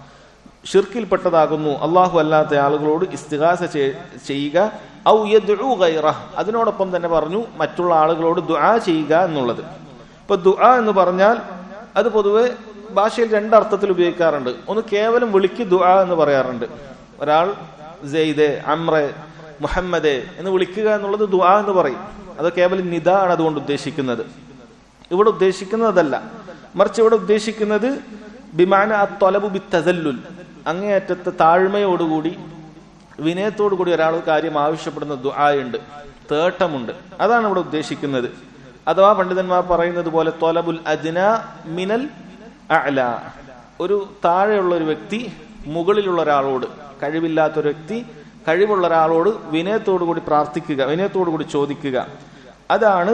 ഷിർക്കിൽപ്പെട്ടതാകുന്നു അള്ളാഹു അല്ലാത്ത ആളുകളോട് ഇസ്തിഗാസ ചെയ്യുക. ഔ യദ്ഉ ഗൈറഹ്, അതിനോടൊപ്പം തന്നെ പറഞ്ഞു മറ്റുള്ള ആളുകളോട് ദുആ ചെയ്യുക എന്നുള്ളത്. ഇപ്പൊ ദുആ എന്ന് പറഞ്ഞാൽ അത് പൊതുവെ ഭാഷയിൽ 2 അർത്ഥത്തിൽ ഉപയോഗിക്കാറുണ്ട്. ഒന്ന് കേവലം വിളിക്ക് ദുആ എന്ന് പറയാറുണ്ട്. ഒരാൾ സെയ്ദ്, അമ്രെ, മുഹമ്മദ് എന്ന് വിളിക്കുക എന്നുള്ളത് ദുആ എന്ന് പറയും. അത് കേവലം നിദ ആണ് അതുകൊണ്ട് ഉദ്ദേശിക്കുന്നത്. ഇവിടെ ഉദ്ദേശിക്കുന്നത് അതല്ല. മറിച്ച് ഇവിടെ ഉദ്ദേശിക്കുന്നത് ബിമാന അത്തൊലബു ബിത്തസല്ലുൽ, അങ്ങേയറ്റത്തെ താഴ്മയോടുകൂടി വിനയത്തോടുകൂടി ഒരാൾ കാര്യം ആവശ്യപ്പെടുന്ന ദുആ ഉണ്ട്, തേട്ടമുണ്ട്. അതാണ് ഇവിടെ ഉദ്ദേശിക്കുന്നത്. അഥവാ പണ്ഡിതന്മാർ പറയുന്നത് പോലെ തൊലബുൽ അദ്ന മിനൽ അഅല, ഒരു താഴെയുള്ള ഒരു വ്യക്തി മുകളിലുള്ള ഒരാളോട്, കഴിവില്ലാത്തൊരു വ്യക്തി കഴിവുള്ള ഒരാളോട് വിനയത്തോടുകൂടി പ്രാർത്ഥിക്കുക, വിനയത്തോടുകൂടി ചോദിക്കുക. അതാണ്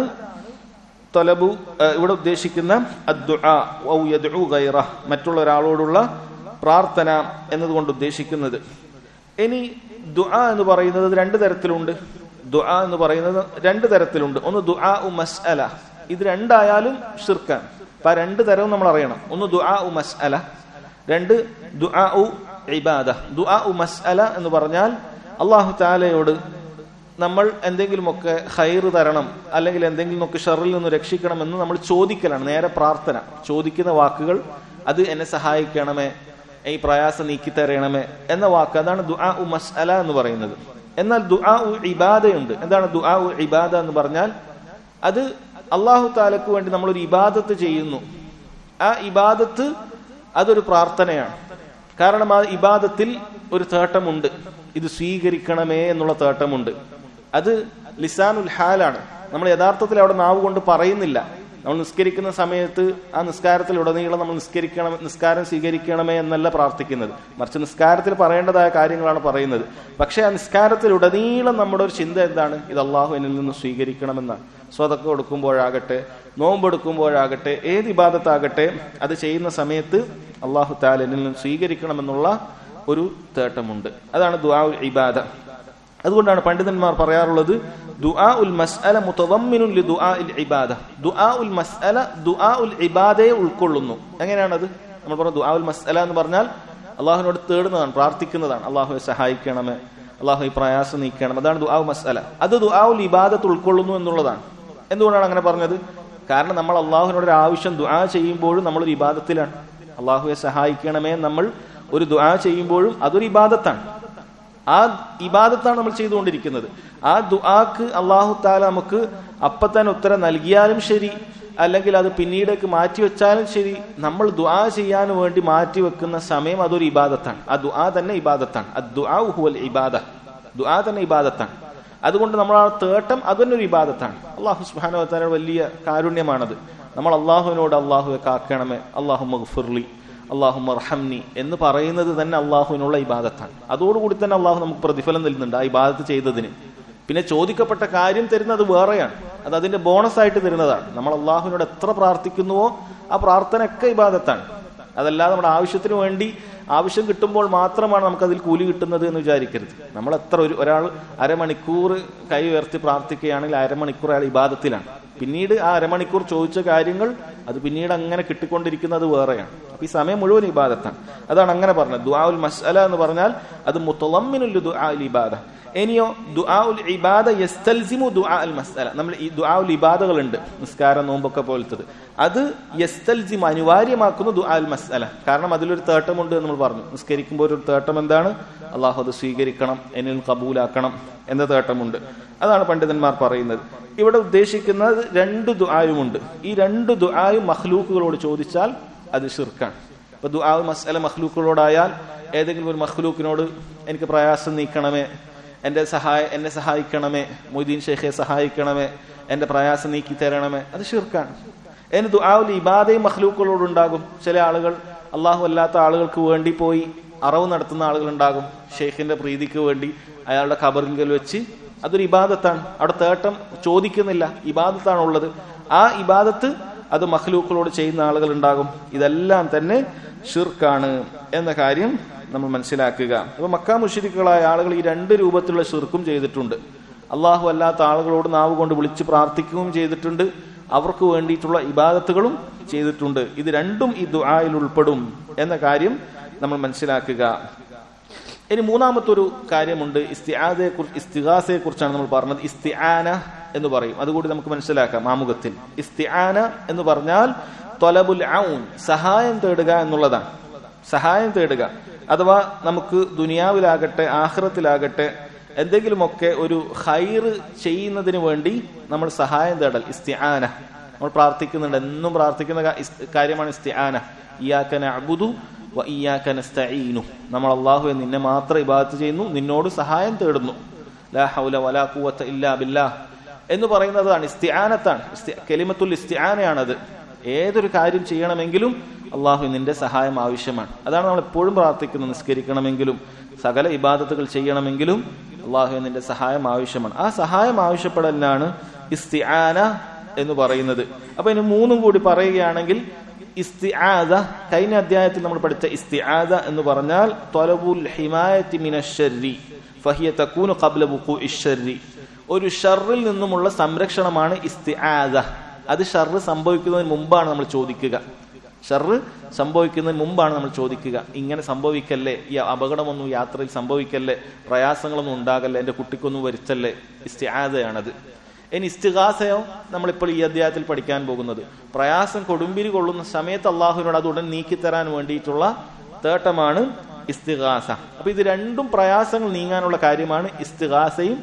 തൊലബു ഇവിടെ ഉദ്ദേശിക്കുന്ന അദ്ദുആ ഔ യദ്ഉ ഗൈറഹ്, മറ്റുള്ള ഒരാളോടുള്ള പ്രാർത്ഥന എന്നതുകൊണ്ട് ഉദ്ദേശിക്കുന്നത്. ഇനി ദുആ എന്ന് പറയുന്നത് 2 തരത്തിലുണ്ട്. ദുആ എന്ന് പറയുന്നത് 2 തരത്തിലുണ്ട്. ഒന്ന് ദുആ ഉ മസ്അല, ഇത് രണ്ടായാലും ഷിർക്കാണ്. അപ്പൊ 2 തരവും നമ്മൾ അറിയണം. ഒന്ന് ദുആ ഉ മസ്അല, 2 ദുആ ഉ ഇബാദ. ദുആ ഉ മസ്അല എന്ന് പറഞ്ഞാൽ അല്ലാഹു തആലയോട് നമ്മൾ എന്തെങ്കിലുമൊക്കെ ഖൈർ തരണം, അല്ലെങ്കിൽ എന്തെങ്കിലുമൊക്കെ ഷർറിൽ നിന്ന് രക്ഷിക്കണം എന്ന് നമ്മൾ ചോദിക്കലാണ്. നേരെ പ്രാർത്ഥന, ചോദിക്കുന്ന വാക്കുകൾ, അത് എന്നെ സഹായിക്കണമേ, ഈ പ്രയാസം നീക്കി തരണമേ എന്ന വാക്ക്, അതാണ് ദുആ ഉ മസ്അല എന്ന് പറയുന്നത്. എന്നാൽ ദുആ ഉ ഇബാദയുണ്ട്. എന്താണ് ദുആ ഉ ഇബാദ എന്ന് പറഞ്ഞാൽ? അത് അല്ലാഹു തആലക്ക് വേണ്ടി നമ്മളൊരു ഇബാദത്ത് ചെയ്യുന്നു. ആ ഇബാദത്ത് അതൊരു പ്രാർത്ഥനയാണ്. കാരണം ആ ഇബാദത്തിൽ ഒരു തേട്ടമുണ്ട്, ഇത് സ്വീകരിക്കണമേ എന്നുള്ള തേട്ടമുണ്ട്. അത് ലിസാനുൽ ഹാലാണ്. നമ്മൾ യഥാർത്ഥത്തിൽ അവിടെ നാവ് കൊണ്ട് പറയുന്നില്ല. നമ്മൾ നിസ്കരിക്കുന്ന സമയത്ത് ആ നിസ്കാരത്തിലുടനീളം നമ്മൾ നിസ്കാരം സ്വീകരിക്കണമേ എന്നല്ല പ്രാർത്ഥിക്കുന്നത്. മറിച്ച് നിസ്കാരത്തിൽ പറയേണ്ടതായ കാര്യങ്ങളാണ് പറയുന്നത്. പക്ഷെ ആ നിസ്കാരത്തിലുടനീളം നമ്മുടെ ഒരു ചിന്ത എന്താണ്? ഇത് അള്ളാഹു എന്നിൽ നിന്ന് സ്വീകരിക്കണമെന്നാണ്. സ്വതക്ക കൊടുക്കുമ്പോഴാകട്ടെ, നോമ്പെടുക്കുമ്പോഴാകട്ടെ, ഏത് ഇബാദത്താകട്ടെ, അത് ചെയ്യുന്ന സമയത്ത് അള്ളാഹു തആല എന്നിൽ നിന്ന് സ്വീകരിക്കണമെന്നുള്ള ഒരു തേട്ടമുണ്ട്. അതാണ് ദുആ ഉൽ ഇബാദ. അതുകൊണ്ടാണ് പണ്ഡിതന്മാർ പറയാറുള്ളത് ദുആ ഉൽ മസ്അല മുതദമ്മിനുൻ ലി ദുആ ഇൽ ഇബാദ. ദുആ ഉൽ മസ്അല ദുആ ഉൽ ഇബാദയെ ഉൾക്കൊള്ളുന്നു. എങ്ങനെയാണത്? നമ്മൾ പറഞ്ഞു ദുആ ഉൽ മസ്അല എന്ന് പറഞ്ഞാൽ അള്ളാഹുവിനോട് തേടുന്നതാണ്, പ്രാർത്ഥിക്കുന്നതാണ്. അള്ളാഹുവെ സഹായിക്കണമേ, അള്ളാഹു ഈ പ്രയാസം നീക്കണം, അതാണ് ദുആ ഉൽ മസ്അല. അത് ദുആ ഉൽ ഇബാദത്ത് ഉൾക്കൊള്ളുന്നു എന്നുള്ളതാണ്. എന്തുകൊണ്ടാണ് അങ്ങനെ പറഞ്ഞത്? കാരണം നമ്മൾ അള്ളാഹുവിനോട് ഒരു ആവശ്യം ദുആ ചെയ്യുമ്പോഴും നമ്മളൊരു ഇബാദത്തിലാണ്. അള്ളാഹുവെ സഹായിക്കണമേ നമ്മൾ ഒരു ദുആ ചെയ്യുമ്പോഴും അതൊരു ഇബാദത്താണ്. ആ ഇബാദത്താണ് നമ്മൾ ചെയ്തുകൊണ്ടിരിക്കുന്നത്. ആ ദുആക്ക് അല്ലാഹു തആല നമുക്ക് അപ്പത്തന്നെ ഉത്തരം നൽകിയാലും ശരി, അല്ലെങ്കിൽ അത് പിന്നീടേക്ക് മാറ്റിവെച്ചാലും ശരി, നമ്മൾ ദുആ ചെയ്യാൻ വേണ്ടി മാറ്റിവെക്കുന്ന സമയം അതൊരു ഇബാദത്താണ്. ആ ദുആ തന്നെ ഇബാദത്താണ്. അദ്ദുആ ഹുവൽ ഇബാദ, ദുആ തന്നെ ഇബാദത്താണ്. അതുകൊണ്ട് നമ്മൾ ആ തേട്ടം അതുതന്നെ ഒരു ഇബാദത്താണ്. അല്ലാഹു സുബ്ഹാനഹു വ തആലയുടെ വലിയ കാരുണ്യമാണത്. നമ്മൾ അള്ളാഹുവിനോട് അള്ളാഹുവെ കാക്കണമേ, അല്ലാഹുമ്മ ഗ്ഫിർലി, അല്ലാഹുമ്മ അർഹംനി എന്ന് പറയുന്നത് തന്നെ അള്ളാഹുവിനുള്ള ഇബാദത്താണ്. അതോടുകൂടി തന്നെ അള്ളാഹു നമുക്ക് പ്രതിഫലം തരുന്നുണ്ട് ആ ഇബാദത്ത് ചെയ്തതിന്. പിന്നെ ചോദിക്കപ്പെട്ട കാര്യം തരുന്നത് വേറെയാണ്, അത് അതിന്റെ ബോണസ് ആയിട്ട് തരുന്നതാണ്. നമ്മൾ അള്ളാഹുവിനോട് എത്ര പ്രാർത്ഥിക്കുന്നുവോ ആ പ്രാർത്ഥന ഒക്കെ ഇബാദത്താണ്. അതല്ലാതെ നമ്മുടെ ആവശ്യത്തിന് വേണ്ടി ആവശ്യം കിട്ടുമ്പോൾ മാത്രമാണ് നമുക്കതിൽ കൂലി കിട്ടുന്നത് എന്ന് വിചാരിക്കരുത്. നമ്മൾ എത്ര ഒരാൾ അരമണിക്കൂർ കൈ ഉയർത്തി പ്രാർത്ഥിക്കുകയാണെങ്കിൽ അരമണിക്കൂർ അയാൾ ഇബാദത്തിലാണ്. പിന്നീട് ആ അരമണിക്കൂർ ചോദിച്ച കാര്യങ്ങൾ അത് പിന്നീട് അങ്ങനെ കിട്ടിക്കൊണ്ടിരിക്കുന്നത് വേറെയാണ്. അപ്പൊ ഈ സമയം മുഴുവൻ ഇബാദത്താണ്. അതാണ് അങ്ങനെ പറഞ്ഞത്. ദുആഉൽ മസ്അല എന്ന് പറഞ്ഞാൽ അത് മുതളമ്മിനുൽ ദുആഉൽ ഇബാദ. ഇനിയോ ദുആഉൽ ഇബാദ യസ്തൽസിമു ദുആഉൽ മസ്അല. നമ്മൾ ഈ ദുആഉൽ ഇബാദകളുണ്ട്, നിസ്കാരം നോമ്പൊക്കെ പോലത്തത്, അത് യസ്തൽസിമു അനിവാര്യമാക്കുന്നു ദുആഉൽ മസ്അല. കാരണം അതിലൊരു തേട്ടമുണ്ട് നമ്മൾ പറഞ്ഞു. നിസ്കരിക്കുമ്പോൾ ഒരു തേട്ടം എന്താണ്? അള്ളാഹു അത് സ്വീകരിക്കണം, എന്നിൽ കബൂലാക്കണം എന്ന തേട്ടമുണ്ട്. അതാണ് പണ്ഡിതന്മാർ പറയുന്നത്. ഇവിടെ ഉദ്ദേശിക്കുന്നത് 2 ദുആയുമുണ്ട്. ഈ 2 ദുആയും മഖ്ലൂക്കുകളോട് ചോദിച്ചാൽ അത് ശിർക്കാണ്. ഇപ്പൊ ദുആഉൽ മസ്അല മഖ്ലൂക്കുകളോടായാൽ ഏതെങ്കിലും ഒരു മഖ്ലൂക്കിനോട് എനിക്ക് പ്രയാസം നീക്കണമേ, എന്നെ സഹായിക്കണമേ, മൊയ്തീൻ ഷെയ്ഖെ സഹായിക്കണമേ, എന്റെ പ്രയാസം നീക്കി തരണമേ, അത് ശിർക്കാണ്. അതിന് ദുആഉൽ ഇബാദയും മഖ്ലൂക്കുകളോടുണ്ടാകും. ചില ആളുകൾ അള്ളാഹു അല്ലാത്ത ആളുകൾക്ക് വേണ്ടി പോയി അറവ് നടത്തുന്ന ആളുകളുണ്ടാകും. ഷെയ്ഖിന്റെ പ്രീതിക്ക് വേണ്ടി അയാളുടെ ഖബറിങ്കൽ വെച്ച്, അതൊരു ഇബാദത്താണ്. അവിടെ തേട്ടം ചോദിക്കുന്നില്ല, ഇബാദത്താണ് ഉള്ളത്. ആ ഇബാദത്ത് അത് മഖ്ലൂക്കുകളോട് ചെയ്യുന്ന ആളുകൾ ഉണ്ടാകും. ഇതെല്ലാം തന്നെ ഷിർക്കാണ് എന്ന കാര്യം നമ്മൾ മനസ്സിലാക്കുക. അപ്പൊ മക്ക മുശ്രിക്കുകളായ ആളുകൾ ഈ 2 രൂപത്തിലുള്ള ഷിർക്കും ചെയ്തിട്ടുണ്ട്. അള്ളാഹു അല്ലാത്ത ആളുകളോട് നാവ് കൊണ്ട് വിളിച്ച് പ്രാർത്ഥിക്കുകയും ചെയ്തിട്ടുണ്ട്, അവർക്ക് വേണ്ടിയിട്ടുള്ള ഇബാദത്തുകളും ചെയ്തിട്ടുണ്ട്. ഇത് രണ്ടും ഈ ദുആയിൽ ഉൾപ്പെടും എന്ന കാര്യം നമ്മൾ മനസ്സിലാക്കുക. ഇനി മൂന്നാമത്തെ ഒരു കാര്യമുണ്ട്, ഇസ്തിഗാസയെ കുറിച്ചാണ് നമ്മൾ പറഞ്ഞത്. ഇസ്തിആന എന്ന് പറയും, അതുകൂടി നമുക്ക് മനസ്സിലാക്കാം ആമുഖത്തിൽ. ഇസ്തിആന എന്ന് പറഞ്ഞാൽ ത്വലബുൽ ഔൻ, സഹായം തേടുക എന്നുള്ളതാണ്. സഹായം തേടുക അഥവാ നമുക്ക് ദുനിയാവിലാകട്ടെ ആഖിറത്തിലാകട്ടെ എന്തെങ്കിലുമൊക്കെ ഒരു ഖൈറ് ചെയ്യുന്നതിന് വേണ്ടി നമ്മൾ സഹായം തേടൽ ഇസ്തിആന. നമ്മൾ പ്രാർത്ഥിക്കുന്നുണ്ട്, എന്നും പ്രാർത്ഥിക്കുന്ന കാര്യമാണ് ഇസ്തിആന. ഇയ്യാക നഅ്ബുദു വ ഇയ്യാക നസ്തഈനു. നമ്മൾ അല്ലാഹുവേ നിന്നെ മാത്രം ഇബാദത്ത് ചെയ്യുന്നു, നിന്നോട് സഹായം തേടുന്നു. ലാ ഹൗല വലാ ഖുവത ഇല്ലാ ബില്ലാഹ് എന്ന് പറയുന്നതാണ് ഇസ്തിആനത്താണ്. കലിമത്തുൽ ഇസ്തിആനയാണത്. ഏതൊരു കാര്യം ചെയ്യണമെങ്കിലും അള്ളാഹു നിന്റെ സഹായം ആവശ്യമാണ്. അതാണ് നമ്മൾ എപ്പോഴും പ്രാർത്ഥിക്കുന്നത്. നിസ്കരിക്കണമെങ്കിലും സകല ഇബാദത്തുകൾ ചെയ്യണമെങ്കിലും അള്ളാഹു നിന്റെ സഹായം ആവശ്യമാണ്. ആ സഹായം ആവശ്യപ്പെടലിനാണ് ഇസ്തിആന എന്ന് പറയുന്നത്. അപ്പൊ ഇനി 3 കൂടി പറയുകയാണെങ്കിൽ ഇസ്തിആദ, കഴിഞ്ഞ അധ്യായത്തിൽ നമ്മൾ പഠിച്ച ഇസ്തിആദ എന്ന് പറഞ്ഞാൽ ത്വലബുൽ ഹിമായത്തി മിനശ്ശർരി ഫഹിയ തകൂനു ഖബ്ല വുഖൂഇശ് ശർരി. ഒരു ഷർറിൽ നിന്നുമുള്ള സംരക്ഷണമാണ് ഇസ്തിആദ. അത് ഷർറ് സംഭവിക്കുന്നതിന് മുമ്പാണ് നമ്മൾ ചോദിക്കുക. ഷർറ് സംഭവിക്കുന്നതിന് മുമ്പാണ് നമ്മൾ ചോദിക്കുക, ഇങ്ങനെ സംഭവിക്കല്ലേ, ഈ അപകടമൊന്നും യാത്രയിൽ സംഭവിക്കല്ലേ, പ്രയാസങ്ങളൊന്നും ഉണ്ടാകല്ലേ, എന്റെ കുട്ടിക്കൊന്നും വരുത്തല്ലേ. ഇസ്തിആദയാണത്. ഇനി ഇസ്തിഗാസയോ നമ്മളിപ്പോൾ ഈ അധ്യായത്തിൽ പഠിക്കാൻ പോകുന്നത്, പ്രയാസം കൊടുമ്പിരി കൊള്ളുന്ന സമയത്ത് അള്ളാഹുവിനോട് അത് ഉടൻ നീക്കിത്തരാൻ വേണ്ടിയിട്ടുള്ള തേട്ടമാണ് ഇസ്തിഗാസ. അപ്പൊ ഇത് രണ്ടും പ്രയാസങ്ങൾ നീങ്ങാനുള്ള കാര്യമാണ് ഇസ്തിഗാസയും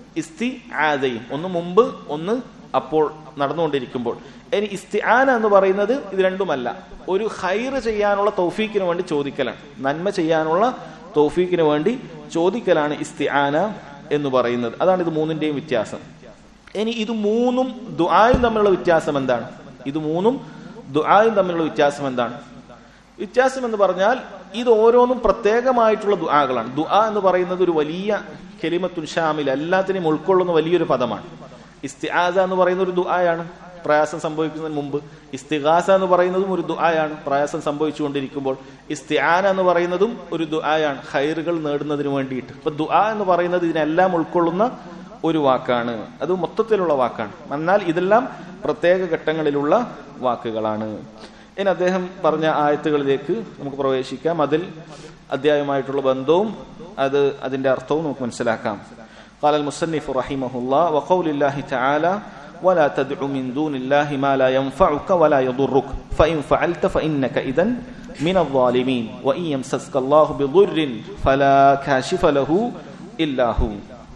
ഇസ്തിആദയും. ഒന്ന് മുമ്പ്, ഒന്ന് അപ്പോൾ നടന്നുകൊണ്ടിരിക്കുമ്പോൾ. ഇനി ഇസ്തിആന എന്ന് പറയുന്നത് ഇത് രണ്ടുമല്ല, ഒരു ഖൈറ് ചെയ്യാനുള്ള തൗഫീക്കിന് വേണ്ടി ചോദിക്കലാണ്, നന്മ ചെയ്യാനുള്ള തൗഫീക്കിന് വേണ്ടി ചോദിക്കലാണ് ഇസ്തിആന എന്ന് പറയുന്നത്. അതാണ് ഇത് മൂന്നിന്റെയും വ്യത്യാസം. ഇനി ഇത് മൂന്നും ദുആയും തമ്മിലുള്ള വ്യത്യാസം എന്താണ്? ഇത് മൂന്നും ദുആയും തമ്മിലുള്ള വ്യത്യാസം എന്താണ്? വ്യത്യാസം എന്ന് പറഞ്ഞാൽ ഇത് ഓരോന്നും പ്രത്യേകമായിട്ടുള്ള ദുആകളാണ്. ദുആ എന്ന് പറയുന്നത് ഒരു വലിയ കലിമത്തുൻ ഷാമിൽ, എല്ലാത്തിനെയും ഉൾക്കൊള്ളുന്ന വലിയൊരു പദമാണ്. ഇസ്തിആദ എന്ന് പറയുന്ന ഒരു ദുആയാണ്, പ്രയാസം സംഭവിക്കുന്നതിന് മുമ്പ്. ഇസ്തിഗാസ എന്ന് പറയുന്നതും ഒരു ദുആയാണ്, പ്രയാസം സംഭവിച്ചുകൊണ്ടിരിക്കുമ്പോൾ. ഇസ്തിആന എന്ന് പറയുന്നതും ഒരു ദുആയാണ്, ഖൈറുകൾ നേടുന്നതിന് വേണ്ടിയിട്ട്. അപ്പൊ ദുആ എന്ന് പറയുന്നത് ഇതിനെല്ലാം ഉൾക്കൊള്ളുന്ന ഒരു വാക്കാണ്, അത് മൊത്തത്തിലുള്ള വാക്കാണ്. എന്നാൽ ഇതെല്ലാം പ്രത്യേക ഘട്ടങ്ങളിലുള്ള വാക്കുകളാണ്. ഇനി അദ്ദേഹം പറഞ്ഞ ആയത്തുകളിലേക്ക് നമുക്ക് പ്രവേശിക്കാം. അതിൽ അധ്യായമായിട്ടുള്ള ബന്ധവും അതിന്റെ അർത്ഥവും നമുക്ക് മനസ്സിലാക്കാം. قال المصنف رحمه الله وقول الله تعالى ولا تدع من دون الله ما لا ينفعك ولا يضرك فإن فعلت فإنك إذن من الظالمين وإن يمسسك الله بضر فلا كاشف له إلا هو.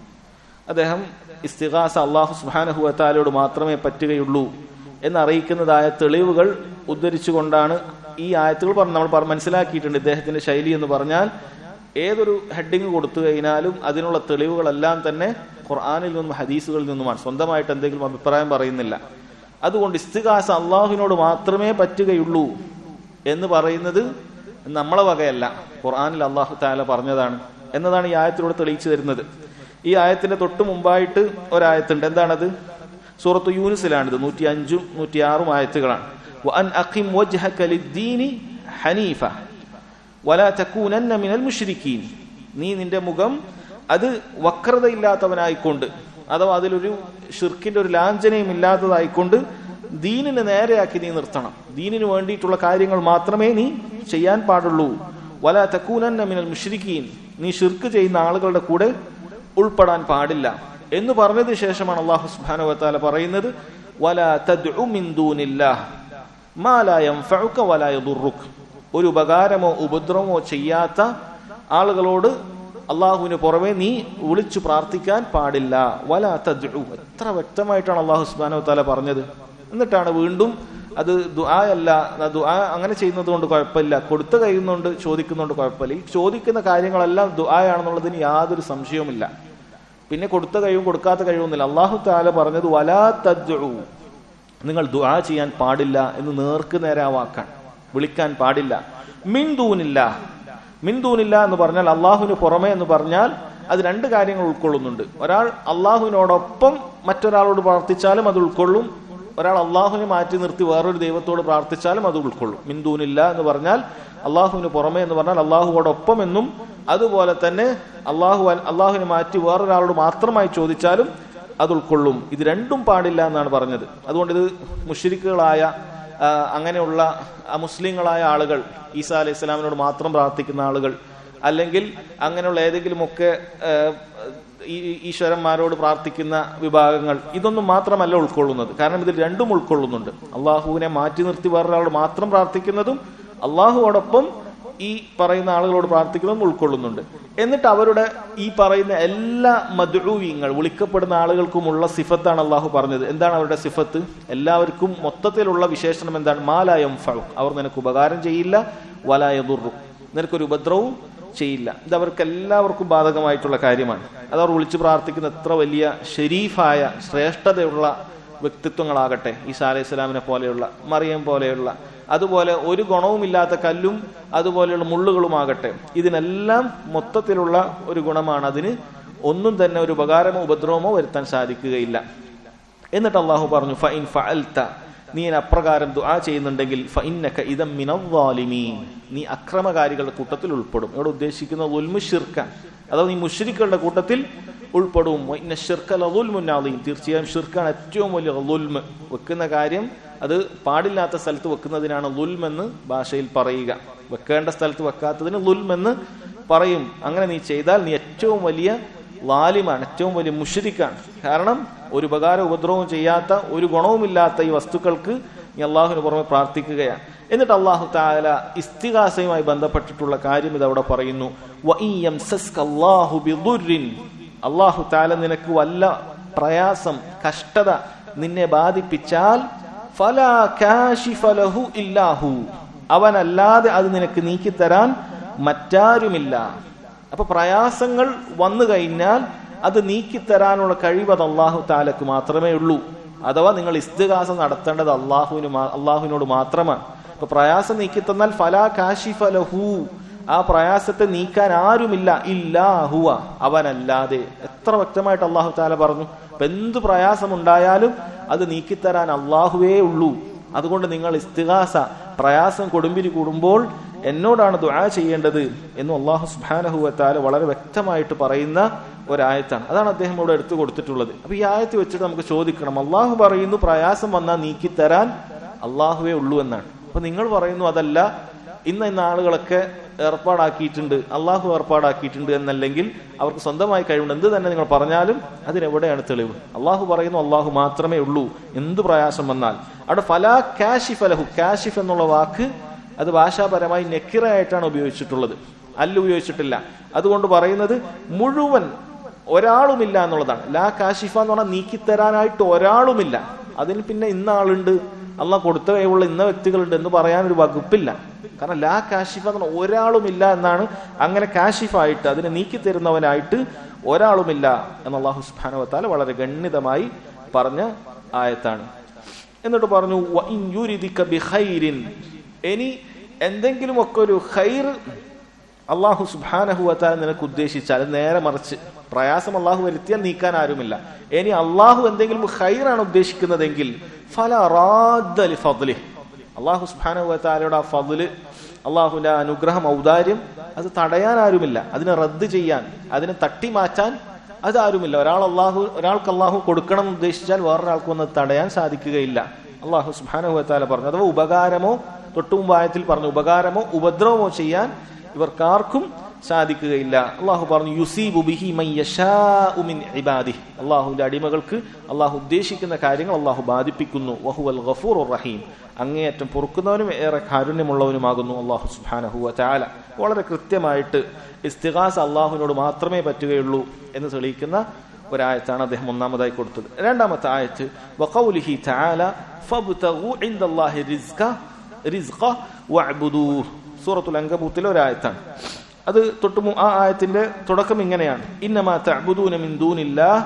അദ്ദേഹം ഇസ്തിഗാസ അല്ലാഹു സുബ്ഹാനഹു വ തആലയോട് മാത്രമേ പറ്റുകയുള്ളൂ എന്നറിയിക്കുന്നതായ തെളിവുകൾ ഉദ്ധരിച്ചുകൊണ്ടാണ് ഈ ആയത്തുകൾ നമ്മൾ മനസ്സിലാക്കിയിട്ടുണ്ട്. ഇദ്ദേഹത്തിന്റെ ശൈലി എന്ന് പറഞ്ഞാൽ ഏതൊരു ഹെഡിങ് കൊടുത്തു കഴിഞ്ഞാലും അതിനുള്ള തെളിവുകളെല്ലാം തന്നെ ഖുർആനിൽ നിന്നും ഹദീസുകളിൽ നിന്നുമാണ്, സ്വന്തമായിട്ട് എന്തെങ്കിലും അഭിപ്രായം പറയുന്നില്ല. അതുകൊണ്ട് ഇസ്തിഗാസ അള്ളാഹുവിനോട് മാത്രമേ പറ്റുകയുള്ളൂ എന്ന് പറയുന്നത് നമ്മളെ വകയല്ല, ഖുർആനിൽ അല്ലാഹു തആല പറഞ്ഞതാണ് എന്നതാണ് ഈ ആയത്തിലൂടെ തെളിയിച്ചു തരുന്നത്. ഈ ആയത്തിന്റെ തൊട്ട് മുമ്പായിട്ട് ഒരായത്തുണ്ട്. എന്താണത്? സൂറത്തു യൂനുസിലാണിത്. 105, 106 ആയത്തുകളാണ്. വഅൻ അഖിം വജ്ഹക ലിദ്ദീനി ഹനീഫ വലാ തകൂനന്ന മിനൽ മുശ്രിക്കീൻ, നീ നിന്റെ മുഖം അത് വക്രതയില്ലാത്തവനായിക്കൊണ്ട്, അഥവാ അതിലൊരു ഷിർക്കിന്റെ ഒരു ലാഞ്ചനയും ഇല്ലാത്തതായിക്കൊണ്ട് ദീനിന് നേരെയാക്കി നീ നിർത്തണം. ദീനിന് വേണ്ടിയിട്ടുള്ള കാര്യങ്ങൾ മാത്രമേ നീ ചെയ്യാൻ പാടുള്ളൂ. വലാ തകൂനന്ന മിനൽ മുശ്രിക്കീൻ, നീ ഷിർക്ക് ചെയ്യുന്ന ആളുകളുടെ കൂടെ ഉൾപ്പെടാൻ പാടില്ല എന്ന് പറഞ്ഞതിന് ശേഷമാണ് അല്ലാഹു സുബ്ഹാനഹു വ തആല പറയുന്നത് വലാ തദ്ഉ മിൻ ദൂനില്ലാഹ് മാ ലാ യൻഫഉക വലാ യദുറുക, ഒരു ഉപകാരമോ ഉപദ്രവമോ ചെയ്യാത്ത ആളുകളോട് അള്ളാഹുവിന് പുറമെ നീ വിളിച്ചു പ്രാർത്ഥിക്കാൻ പാടില്ല. വലാ തദ്ഉ, എത്ര വ്യക്തമായിട്ടാണ് അല്ലാഹു സുബ്ഹാനഹു വ തആല പറഞ്ഞത്. എന്നിട്ടാണ് വീണ്ടും അത് ദുആയല്ല, ദുആ അങ്ങനെ ചെയ്യുന്നത് കൊണ്ട് കുഴപ്പമില്ല, കൊടുത്തു കഴിയുന്നുണ്ട് ചോദിക്കുന്നുണ്ട് കുഴപ്പമില്ല. ഈ ചോദിക്കുന്ന കാര്യങ്ങളെല്ലാം ദുആയാണെന്നുള്ളതിന് യാതൊരു സംശയവുമില്ല. പിന്നെ കൊടുത്ത കഴിവും കൊടുക്കാത്ത കഴിവൊന്നുമില്ല. അല്ലാഹു തആല പറഞ്ഞത് വലാ തദ്ഉ, നിങ്ങൾ ദുആ ചെയ്യാൻ പാടില്ല എന്ന് നേർക്ക് നേരെ ആ വാക്കാണ്, വിളിക്കാൻ പാടില്ല. മിൻ ദൂനില്ലാഹ്, മിൻ ദൂനില്ലാഹ് എന്ന് പറഞ്ഞാൽ അള്ളാഹുവിന് പുറമെ എന്ന് പറഞ്ഞാൽ അത് രണ്ട് കാര്യങ്ങൾ ഉൾക്കൊള്ളുന്നുണ്ട്. ഒരാൾ അള്ളാഹുവിനോടൊപ്പം മറ്റൊരാളോട് പ്രാർത്ഥിച്ചാലും അത് ഉൾക്കൊള്ളും, ഒരാൾ അള്ളാഹുവിനെ മാറ്റി നിർത്തി വേറൊരു ദൈവത്തോട് പ്രാർത്ഥിച്ചാലും അത് ഉൾക്കൊള്ളും. മിൻ ദൂനില്ലാഹ് എന്ന് പറഞ്ഞാൽ അള്ളാഹുവിന് പുറമെ എന്ന് പറഞ്ഞാൽ അള്ളാഹുവോടൊപ്പം എന്നും, അതുപോലെ തന്നെ അള്ളാഹുവിനെ മാറ്റി വേറൊരാളോട് മാത്രമായി ചോദിച്ചാലും അത് ഉൾക്കൊള്ളും. ഇത് രണ്ടും പാടില്ല എന്നാണ് പറഞ്ഞത്. അതുകൊണ്ട് ഇത് മുശ്രിക്കുകളായ അങ്ങനെയുള്ള മുസ്ലിങ്ങളായ ആളുകൾ, ഈസാ അലൈഹി സ്വലാമിനോട് മാത്രം പ്രാർത്ഥിക്കുന്ന ആളുകൾ, അല്ലെങ്കിൽ അങ്ങനെയുള്ള ഏതെങ്കിലുമൊക്കെ ഈശ്വരന്മാരോട് പ്രാർത്ഥിക്കുന്ന വിഭാഗങ്ങൾ, ഇതൊന്നും മാത്രമല്ല ഉൾക്കൊള്ളുന്നത്. കാരണം ഇതിൽ രണ്ടും ഉൾക്കൊള്ളുന്നുണ്ട്. അള്ളാഹുവിനെ മാറ്റി നിർത്തി വേറൊരാളോട് മാത്രം പ്രാർത്ഥിക്കുന്നതും അള്ളാഹുവോടൊപ്പം ഈ പറയുന്ന ആളുകളോട് പ്രാർത്ഥിക്കുന്നതും ഉൾക്കൊള്ളുന്നുണ്ട്. എന്നിട്ട് അവരുടെ ഈ പറയുന്ന എല്ലാ മദ്ഊഇങ്ങൾ, വിളിക്കപ്പെടുന്ന ആളുകൾക്കുമുള്ള സിഫത്താണ് അള്ളാഹു പറഞ്ഞത്. എന്താണ് അവരുടെ സിഫത്ത്? എല്ലാവർക്കും മൊത്തത്തിലുള്ള വിശേഷണം എന്താണ്? മാ ലാ യൻഫഉ, അവർ നിനക്ക് ഉപകാരം ചെയ്യില്ല, വലാ യദുറു, നിനക്കൊരു ഉപദ്രവവും ചെയ്യില്ല. ഇത് അവർക്ക് എല്ലാവർക്കും ബാധകമായിട്ടുള്ള കാര്യമാണ്. അതവർ വിളിച്ചു പ്രാർത്ഥിക്കുന്ന എത്ര വലിയ ഷരീഫായ ശ്രേഷ്ഠതയുള്ള വ്യക്തിത്വങ്ങളാകട്ടെ, ഈസാ അലൈഹി സ്വലാമിനെ പോലെയുള്ള, മറിയം പോലെയുള്ള, അതുപോലെ ഒരു ഗുണവുമില്ലാത്ത കല്ലും അതുപോലെയുള്ള മുള്ളുകളുമാകട്ടെ, ഇതിനെല്ലാം മൊത്തത്തിലുള്ള ഒരു ഗുണമാണ്. അതിന് ഒന്നും തന്നെ ഒരു ഉപകാരമോ ഉപദ്രവമോ വരുത്താൻ സാധിക്കുകയില്ല. എന്നിട്ട് അള്ളാഹു പറഞ്ഞു ഫഇൻ ഫഅൽത, നീ അപ്രകാരം ദുആ ചെയ്യുന്നുണ്ടെങ്കിൽ ഫഇന്നക ഇദം മിനൽ ളാലിമീൻ, നീ അക്രമകാരികളുടെ കൂട്ടത്തിൽ ഉൾപ്പെടും. ഇവിടെ ഉദ്ദേശിക്കുന്ന ളുൽമു ശിർക്കാൻ, അഥവാ നീ മുശ്രിക്കുകളുടെ കൂട്ടത്തിൽ ഉൾപ്പെടും. ഇന്ന ശിർക ലളുൽമുൻ അളീം, തീർച്ചയായും ശിർക്കാണ് ഏറ്റവും വലിയ ളുൽമ്. വെക്കുന്ന കാര്യം അത് പാടില്ലാത്ത സ്ഥലത്ത് വെക്കുന്നതിനാണ് ളുൽമെന്ന് ഭാഷയിൽ പറയുക. വെക്കേണ്ട സ്ഥലത്ത് വെക്കാത്തതിന് ളുൽമെന്ന് പറയും. അങ്ങനെ നീ ചെയ്താൽ നീ ഏറ്റവും വലിയ ളാലിമാണ്, ഏറ്റവും വലിയ മുശ്രിക്കാണ്. കാരണം ഒരു ഉപകാര ഉപദ്രവവും ചെയ്യാത്ത, ഒരു ഗുണവുമില്ലാത്ത ഈ വസ്തുക്കൾക്ക് നീ അള്ളാഹുവിന് പുറമെ പ്രാർത്ഥിക്കുകയാണ്. എന്നിട്ട് അള്ളാഹു തആല ഇസ്തിഗാസയുമായി ബന്ധപ്പെട്ടിട്ടുള്ള കാര്യം ഇതവിടെ പറയുന്നു. വഇൻ യംസസ്ക അല്ലാഹു ബിദുർരിൻ, അള്ളാഹു തആല നിനക്ക് വല്ല പ്രയാസം, കഷ്ടത നിന്നെ ബാധിപ്പിച്ചാൽ ഫലാ കാശിഫ ലഹു ഇല്ലാഹു, അവനല്ലാതെ അത് നിനക്ക് നീക്കിത്തരാൻ മറ്റാരുമില്ല. അപ്പൊ പ്രയാസങ്ങൾ വന്നു കഴിഞ്ഞാൽ അത് നീക്കിത്തരാനുള്ള കഴിവ് അത് അള്ളാഹു തആലക്ക് മാത്രമേ ഉള്ളൂ. അഥവാ നിങ്ങൾ ഇസ്തിഗാസ നടത്തേണ്ടത് അള്ളാഹുവിനോട് മാത്രമാണ്. അപ്പൊ പ്രയാസം നീക്കിത്തന്നാൽ ഫലാ കാശിഫ ലഹു, ആ പ്രയാസത്തെ നീക്കാൻ ആരുമില്ല, ഇല്ലാ ഹുവ, അവനല്ലാതെ. എത്ര വ്യക്തമായിട്ട് അള്ളാഹു തആല പറഞ്ഞു. അപ്പൊ എന്ത് പ്രയാസമുണ്ടായാലും അത് നീക്കിത്തരാൻ അള്ളാഹുവേ ഉള്ളൂ. അതുകൊണ്ട് നിങ്ങൾ ഇസ്തിഗാസ, പ്രയാസം കൊടുമ്പിരി കൂടുമ്പോൾ എന്നോടാണ് ദുആ ചെയ്യേണ്ടത് എന്ന് അല്ലാഹു സുബ്ഹാനഹു വ തആല വളരെ വ്യക്തമായിട്ട് പറയുന്ന ഒരായത്താണ്. അതാണ് അദ്ദേഹം ഇവിടെ എടുത്തു കൊടുത്തിട്ടുള്ളത്. അപ്പൊ ഈ ആയത്ത് വെച്ചിട്ട് നമുക്ക് ചോദിക്കണം, അള്ളാഹു പറയുന്നു പ്രയാസം വന്നാൽ നീക്കിത്തരാൻ അള്ളാഹുവേ ഉള്ളൂ എന്നാണ്. അപ്പൊ നിങ്ങൾ പറയുന്നു അതല്ല, ഇന്ന ആളുകളൊക്കെ ഏർപ്പാടാക്കിയിട്ടുണ്ട്, അള്ളാഹു ഏർപ്പാടാക്കിയിട്ടുണ്ട് എന്നല്ലെങ്കിൽ അവർക്ക് സ്വന്തമായി കഴിവുണ്ട്, എന്ത് തന്നെ നിങ്ങൾ പറഞ്ഞാലും അതിനെവിടെയാണ് തെളിവ്? അള്ളാഹു പറയുന്നു അള്ളാഹു മാത്രമേ ഉള്ളൂ എന്ത് പ്രയാസം വന്നാൽ. അവിടെ ഫലാ കാശിഫ ലഹു, കാശിഫ് എന്നുള്ള വാക്ക് അത് ഭാഷാപരമായി നെക്കിറയായിട്ടാണ് ഉപയോഗിച്ചിട്ടുള്ളത്, അല്ല ഉപയോഗിച്ചിട്ടില്ല. അതുകൊണ്ട് പറയുന്നത് മുഴുവൻ ഒരാളുമില്ല എന്നുള്ളതാണ്. ലാ കാശിഫ എന്ന് പറഞ്ഞാൽ നീക്കിത്തരാനായിട്ട് ഒരാളുമില്ല. അതിന് പിന്നെ ഇന്ന ആളുണ്ട്, അള്ളാഹ് കൊടുത്ത കഴിവുള്ള ഇന്ന വ്യക്തികളുണ്ട് എന്ന് പറയാനൊരു വകുപ്പില്ല. കാരണം ലാ കാശിഫ എന്ന് പറഞ്ഞാൽ ഒരാളുമില്ല എന്നാണ്. അങ്ങനെ കാശിഫായിട്ട്, അതിനെ നീക്കിത്തരുന്നവനായിട്ട് ഒരാളുമില്ല എന്ന് അല്ലാഹു സുബ്ഹാനഹു വ തആല വളരെ ഗണ്യതമായി പറഞ്ഞ ആയത്താണ്. എന്നിട്ട് പറഞ്ഞു വഇൻ യുരിദിക ബിഖൈരിൻ, ഇനി എന്തെങ്കിലുമൊക്കെ ഒരു ഖൈർ അള്ളാഹു സുബ്ഹാനഹു വ തആല നിനക്ക് ഉദ്ദേശിച്ചാൽ, നേരെ മറിച്ച് പ്രയാസം അള്ളാഹു വരുത്തിയാൽ നീക്കാൻ ആരുമില്ല. ഇനി അള്ളാഹു എന്തെങ്കിലും ഖൈറാണ് ഉദ്ദേശിക്കുന്നതെങ്കിൽ ഫലാ റാദ്ദ ലിഫദ്ലിഹി, അള്ളാഹു സുബ്ഹാനഹു വ തആലയുടെ ആ ഫദ്ല്, അള്ളാഹുവിന്റെ അനുഗ്രഹം, ഔദാര്യം അത് തടയാൻ ആരുമില്ല, അതിനെ റദ്ദ് ചെയ്യാൻ, അതിനെ തട്ടി മാറ്റാൻ അതാരുമില്ല. ഒരാൾക്ക് അള്ളാഹു കൊടുക്കണം എന്ന് ഉദ്ദേശിച്ചാൽ വേറൊരാൾക്ക് വന്ന് തടയാൻ സാധിക്കുകയില്ല. അള്ളാഹു സുബ്ഹാനഹു വ തആല പറഞ്ഞു. അഥവാ ഉപകാരമോ, തൊട്ടുമുമ്പായത്തിൽ പറഞ്ഞു, ഉപകാരമോ ഉപദ്രവമോ ചെയ്യാൻ ഇവർക്കാർക്കും സാധിക്കുകയില്ല. അള്ളാഹു പറഞ്ഞു യുസീബു ബിഹി മൻ യശാഉ മിൻ ഇബാദിഹി. അള്ളാഹുവിന്റെ അടിമകൾക്ക് അള്ളാഹു ഉദ്ദേശിക്കുന്ന കാര്യങ്ങൾ അള്ളാഹു ബാധിപ്പിക്കുന്നു. വഹുവൽ ഗഫൂറുർ റഹീം. അങ്ങേയറ്റം പൊറുക്കുന്നവനും ഏറെ കാരുണ്യമുള്ളവനുമാകുന്നു അള്ളാഹു സുബ്ഹാനഹു വ തആല. വളരെ കൃത്യമായിട്ട് ഇസ്തിഗാസ അള്ളാഹുവിനോട് മാത്രമേ പറ്റുകയുള്ളൂ എന്ന് തെളിയിക്കുന്ന ഒരായത്താണ് അദ്ദേഹം ഒന്നാമതായി കൊടുത്തത്. രണ്ടാമത്തെ ആയത്ത് വഖൗലിഹി തആല ഫബ്തഗു ഇൻദല്ലാഹി റിസ്ഖ വഅബ്ദൂഹു. സൂറത്തുൽ അൻകബൂത്തിലെ ഒരായത്താണ്. അത് ആ ആയത്തിന്റെ തുടക്കം ഇങ്ങനെയാണ്: ഇന്നമാ തഅബുദൂന മിൻ ദൂനില്ലാഹ്